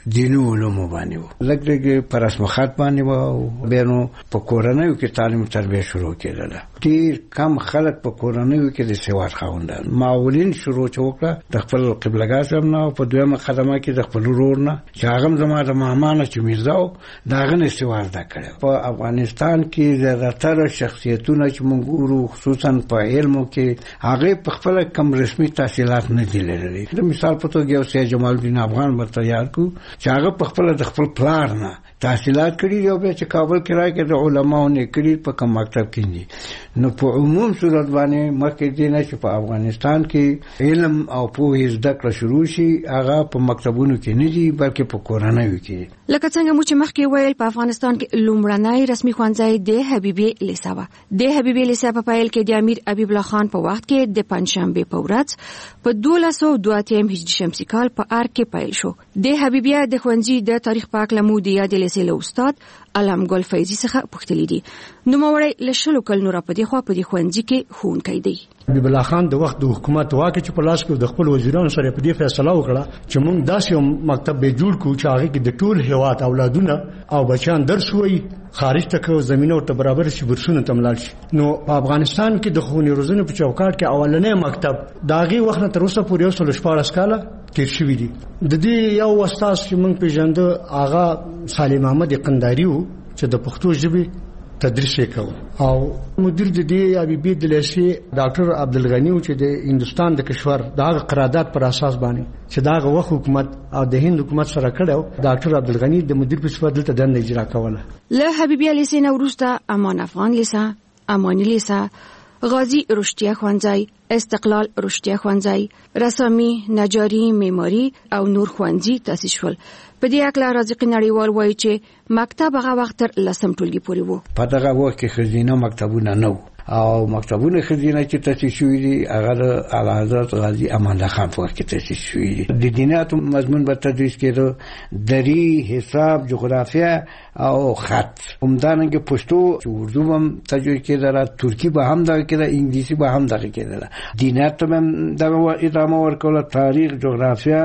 دیني علوم باندې و لږ لږ پر رسمخات باندې و بینو په کورنۍ کې تعلیم تربیه شروع کړل. ډیر کم خلک په کورنۍ کې د سواد خوندل. معاولین شروع وکړه د خپل قبلګاه سره نه په دویمه خدمه کې د خپل ورور نه چې هغه زما د مامانه چې میرزاو داغه نه سواد دا کړو. په افغانستان کې زیاتره شخصیتونه چې موږ ګورو خصوصا په علمو کې هغه په خپل کم رسمي تحصیلات نه دي لرلي. د مثال په توګه یو سید جمال الدین افغان ورته یاد کو چې هغه په خپل د خپل پلار نه تحصیلات کړي او بیا چې کابل کې راځي د علماو نه کړي په کوم مکتب کې دي. نو په عموم صورت باندې مکه دي نه چې په افغانستان کې علم او پوهه زده کړه شروع شي هغه په مکتبونو کې نه دي بلکې په کورنیو کې. لکه څنګه مو چې مخکې ویل په افغانستان کې لومړنی رسمي ښوونځی د حبیبي لیسا و. د حبیبي لیسا په پیل کې د امیر حبیب الله خان په وخت کې د پنځشنبه په ورځ په دولس سوه دوه اتیا هجري شمسي کال په ار کې پیل شو. د حبیبیه د ښوونځي د تاریخ په اړه مو د یاد لیسې له استاد علم ګل فیضي څخه پوښتلي دي. نوموړی له شلو کلونو راپدې خوا په دې ښوونځي کې ښوونکی دی. حبیب الله خان د وخت د حکومت واکه چې په لاس کې د خپل وزیرانو سره په دې فیصله وکړه چې موږ داسې یو مکتب به جوړ کړو چې هغه کې د ټول هیواد اولادونه او بچیان درس وایي خارج ته کو زمينه او ته برابر شي برسونه تملال شي. نو په افغانستان کې د خوني روزنه په چوکاټ کې اولنې مکتب داغي وخت تر اوسه پورې یو سل شپږ کاله تیر شوی دی. د دې یو استاد چې موږ پیژاند آغا سالم احمد قنداری وو چې د پښتو ژبې تدریس وکاو او مدیر د دې حبیبي د لیسې ډاکټر عبدالغنی چې د هندستان د کشور دغه قرارداد پر اساس باندې چې دغه وخت حکومت او د هند حکومت سره کړو ډاکټر عبدالغنی د مدیر په صفت دلته دنده اجرا کوله. له حبیبي لیسې نو وروسته امان افغان لیسا، امانی لیسا، غازی رشدیه ښوونځی، استقلال رشدیه ښوونځی، رسامي، نجاري، معماري او نور ښوونځي تاسیس شول. په دې اړه رازق نړیوال وایي چې مکتب هغه وخت تر لسم ټولګي پورې وو. په دغه وخت کې خزینه مکتبونه نه وو او مکتبونه خزینه چې تاسیس شوي دي هغه د اعلی حضرت غازی امان الله خان په وخت کې تاسیس شوي دي. د دینیاتو مضمون به تدریس کېده، دري، حساب، جغرافیا او خط. همدارنګه پښتو چې اردو هم تدریس کېده، ترکی به هم دغه کېده، انګلیسي به هم دغه کېده. دینیات هم دغه ادامه ورکوله، تاریخ، جغرافیا،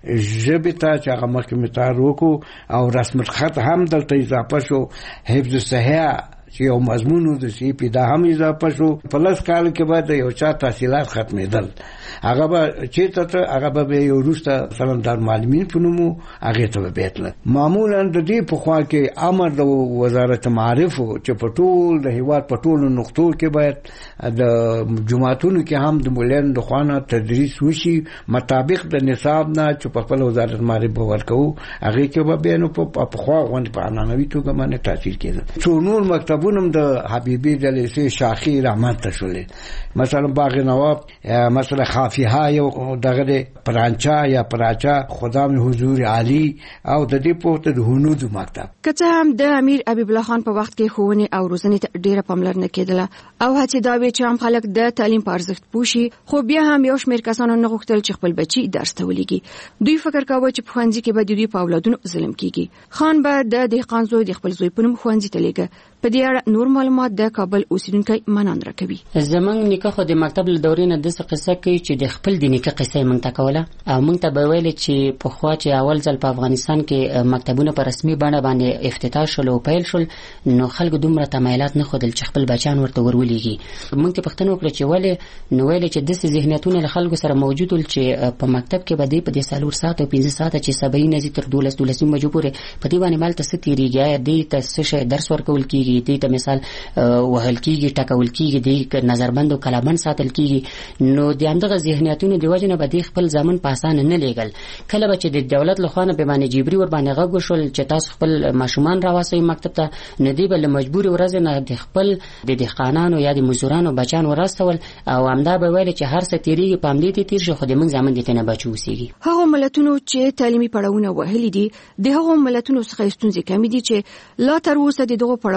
ژبه ته چې هغه مخکې متار وکړو او رسم الخط هم دلته اضافه شو. حفظ الصحه چې یو مضمون د سی پی دا هم اضافه شو. په لس کال کې بعد یو چا تحصیلات ختمېدل هغه به چې ته هغه به یو وروسته مثلا د معلمین په نوم هغه ته بیتل. معمولا د دې په خوا کې امر د وزارت معارف چې په ټول د هیواد په ټولو نقطو کې باید د جماعتونو کې هم د مولین د خوانه تدریس وشي مطابق د نصاب نه چې په خپل وزارت معارف به ورکو. هغه کې به بینو په خوا غونډه په انانوي توګه باندې تاثیر کېده. څو نور مکتب بونم د حبیبي د لیسې شاخي رحمت ته شولې. مثلا باغ نواب، مثلا خافیها یو دغه د پرانچا یا پراچا، خدام حضور علی او د دې پورته د هنود مکتب. که څه هم د امیر حبیب الله خان په وخت کې ښوونې او روزنې ته ډېره پاملرنه کېدله او هڅې دا وې چې عام خلک د تعلیم په ارزښت پوه شي، خو بیا هم یو شمېر کسانو نه غوښتل چې خپل بچي درس ته ولېږي. دوی فکر کاوه چې په ښوونځي کې به د دوی په اولادونو ظلم کېږي. خان به د دهقان زوی د خپل زوی په نوم ښوونځي ته لېږه. په دې اړه نور معلومات د کابل اوسیدونکي منان راکوي. زمونږ نیکه خو د مکتب له دورې نه داسې قصه کوي چې د خپل د نیکه قصه یې موږ ته کوله او موږ ته به ویل چې پخوا چې اول ځل په افغانستان کې مکتبونه په رسمي بڼه باندې افتتاح شول او پیل شول نو خلکو دومره تمایلات نه ښودل چې خپل بچیان ورته ورولېږي. موږ ته پوښتنه وکړه چې ولې، نو ویل چې داسې ذهنیتونه له خلکو سره موجود ول چې په مکتب کې به دی په دې څلور ساعت او پنځه ساعته چې سبعین نه زی تر دولس دولسم بجو پورې په دې باندې مال ته څه تېرېږي، دی ته څه شی درس ورکول کېږي، دی ته مثال وهل کېږي، ټکول کېږي، دی نظربند او کلامن ساتل کېږي. نو د همدغه ذهنیتونو د وجې نه به دی خپل ځامن په اسانه نه لېږل. کله به چې د دولت له خوا نه به باندې جبري ور باندې غږ وشول چې تاسو خپل ماشومان راواسئ مکتب ته، نه دی به له مجبورې ورځې نه د خپل د دهقانانو یا د مزدورانو بچیان ورستول او همدا به ویل چې هر څه تېرېږي په همدې دې تېر شي خو د موږ ځامن دې ته نه بچ اوسېږي. هغو ملتونو چې تعلیمي پړاوونه وهلي دي د هغو ملتونو څخه ستونزې کمې دي چې لا تر اوسه د دغو پړاوونو تر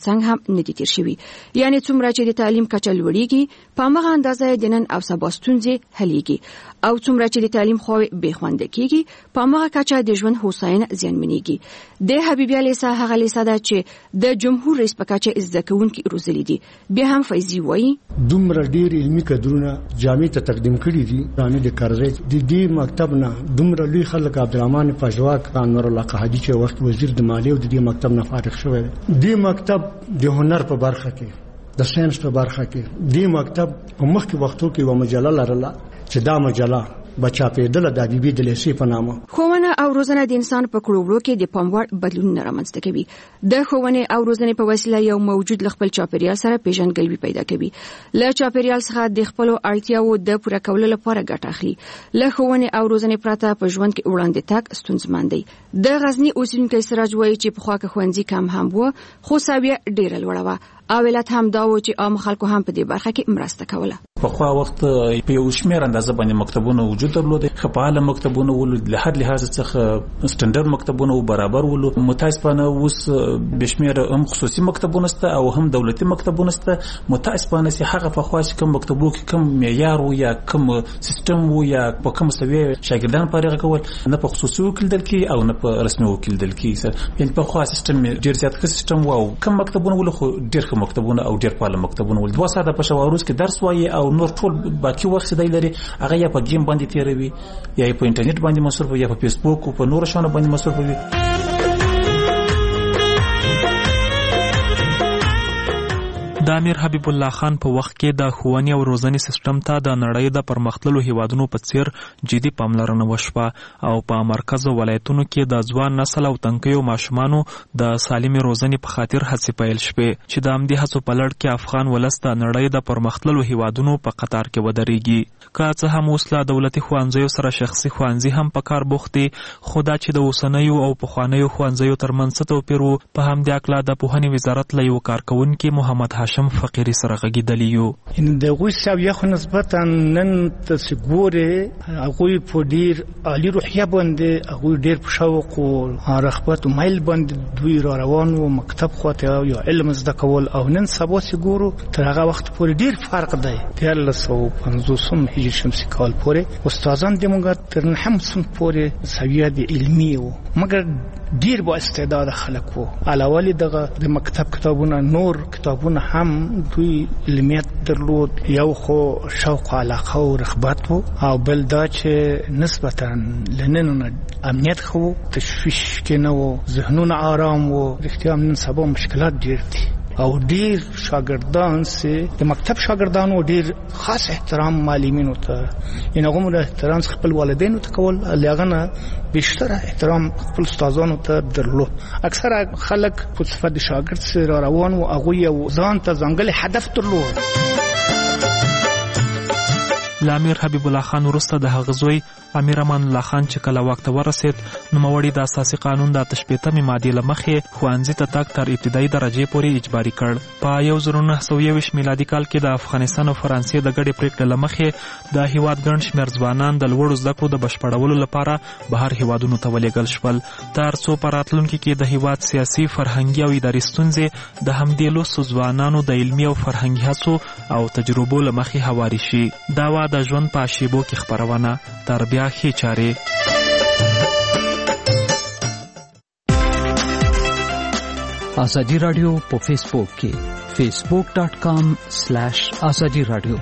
ترڅنګ هم نه دي تیر شوي. یعنی څومره چې د تعلیم کچه لوړیږي په هغه اندازه د نن او سبا ستونزې حلیږي او څومره چې د تعلیم خو به خوند کیږي په هغه کچه د ژوند هوساینه زیانمنېږي. د حبیبي الیسا هغه لیسا ده چې د جمهور رئیس په کچه زده کوونکي روزلي دي. بیا هم فیضی وایي دومره ډیر علمي کدرونه جامع ته تقدیم کړي دي. رانه د کارزې د دې مکتب نه دومره لوی خلک عبدالرحمن فجواک خان نور الله قحادي چې وخت وزیر د مالیې او د دې مکتب نه فارغ شوی دی. د مکتب د هنر په برخه کې د ساينس په برخه کې د مکتب په مخکې وختو کې و مجله لرله چې دا مجله بچا پیدل د حبیبي د لیسې په نامه. ښوونه او روزنه د انسان په کړو وړو کې د پاموړ بدلون رامنځته کوي. د ښوونې او روزنې په وسیله یو موجود ل خپل چاپیریال سره پیژندګلوي پیدا کوي. له چاپیریال څخه د خپل اړتیاو د پوره کولو لپاره ګټه اخلي. له ښوونې او روزنې پرته په ژوند کې وړاندې تګ ستونزمن دی. د غزنی اوسیدونکو سراج وایي چې په خوا کې ښوونځي کم هم وو خو ساویه ډیره لوړه وه. او علت هم دا و چې عام خلکو هم په دې برخه کې مرسته کوله. په خوا وخت په یو شمېر اندازه باندې مکتبونه وجود درلود. خپاله مکتبونه ول له هر لحاظ څخه سټنډرډ مکتبونه او برابر ول. متاسفانه اوس بشمیر هم خصوصي مکتبونه ست او هم دولتي مکتبونه ست. متاسفانه سي هغه په خوا چې کوم مکتبو کې کوم معیار او یا کوم سیستم او یا په کوم سوي شاګردان فارغ کول نه په خصوصي وکیل دل کې او نه په رسمي وکیل دل کې سره. یعنی په خوا سیستم ډیر زیات ښه سیستم او کوم مکتبونه ول خو ډیر مکتبونه او ډیر پاله مکتبونه ول. دوه ساعته په شواروز کې درس وایي او نور ټول باقي وخت دی لري هغه یا په گیم باندې تیروي یا په انټرنیټ باندې مصرف یا په فیسبوک او په نور شانو باندې مصرف وي. د امیر حبیب الله خان په وخت کې د ښوونې او روزنې سیستم ته د نړۍ د پرمختللو هیوادونو په څیر جدي پاملرنه وشوه او په مرکز ولایتونو کې د ځوان نسل او تنکیو ماشومانو د سالمې روزنې په خاطر هڅې پیل شوې چې د همدې هڅو په لړ کې افغان ولس د نړۍ د پرمختللو هیوادونو په قطار کې ودرېږي. که څه هم اوس له دولتي ښوونځیو سره شخصي ښوونځي هم په کار بوخت دي خو دا چې د اوسنیو او پخوانیو ښوونځیو ترمنځ څه توپیر و په همدې هکله د پوهنې وزارت له یو کارکوونکي محمد هاشم فقیري سره غږېدلی یو. د هغوی سویه خو نسبتا نن تاسې ګورې هغوی په ډېر عالي روحیه باندې هغوی ډېر په شوق او رغبت او میل باندې دوی را روان وو مکتب خواته یا علم زده کول. او نن سبا چې ګورو تر هغه وخت پورې ډېر فرق دی. دیارلس سوه پنځوسم هجري شمسي کال پورې استادان د موږ تر نهم صنف پورې سویه د علمي وو مګر ډیر با استعداد خلک وو. علاوه دغه د مکتب کتابونه نور کتابونه هم دوی علمیت درلود. یو خو شوق علاقه او رغبت وو او بل دا چې نسبتا لنن امنیت خو تشویش کې نه وو. ذهنونه آرام وو. رښتیا نن سبا مشکلات ډیر دي او ډیر شاګردان سي د مکتب شاګردانو ډیر خاص احترام معلمینو ته ان هغه مو احترام خپل والدینو ته کول لغنه بیشتر احترام خپل استادانو ته درلو. اکثره خلک په صفت د شاګرد سره روان او هغه یو ځان ته ځانګړي هدف درلو. امیر حبیب الله خان وروسته د هغه زوی امیر امان الله خان چې کله واک ته ورسید نوموړي د اساسي قانون د اته شپېتمې مادې له مخې ښوونځي ته تګ تر ابتدایي درجې پورې اجباري کړ. په یو زر نهه سوه یوویشت میلادي کال کې د افغانستان او فرانسې د ګډې پرېکړې له مخې د هیواد ګڼ شمېر ځوانان د لوړو زده کړو د بشپړولو لپاره بهر هیوادونو ته ولېږل شول تر څو په راتلونکي کې د هیواد سیاسي فرهنګي او اداري ستونزې د همدې لوستو ځوانانو د علمي او فرهنګي هڅو او تجربو له مخې هواري شي. دا وا د ژوند په شیبو کې خپرونه تر بیا ښې چارې. ازادي رادیو په فیسبوک کې facebook dot com slash azadi radio.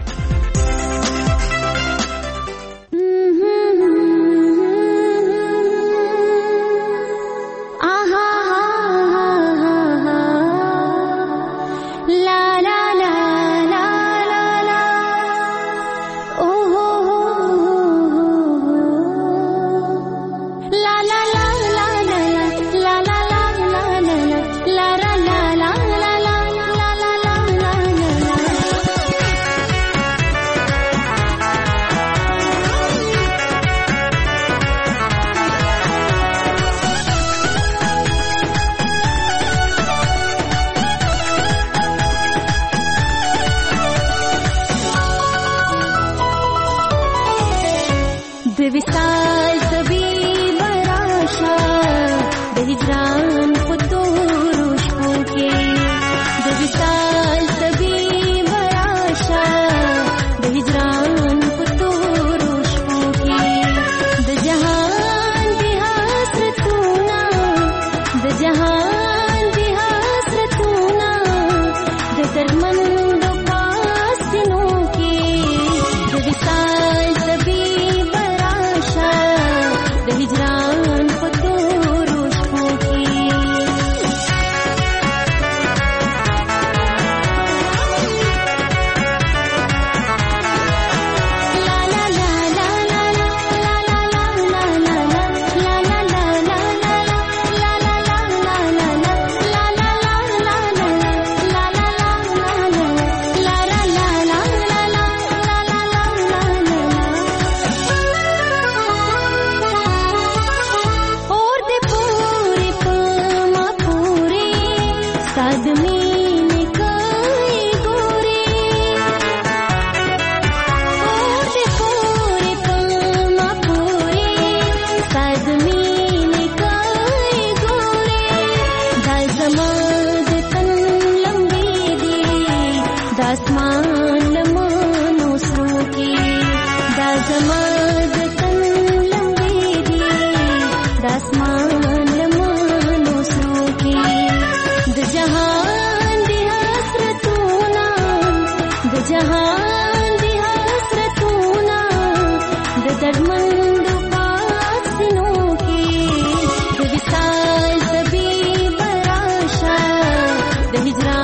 हिजरा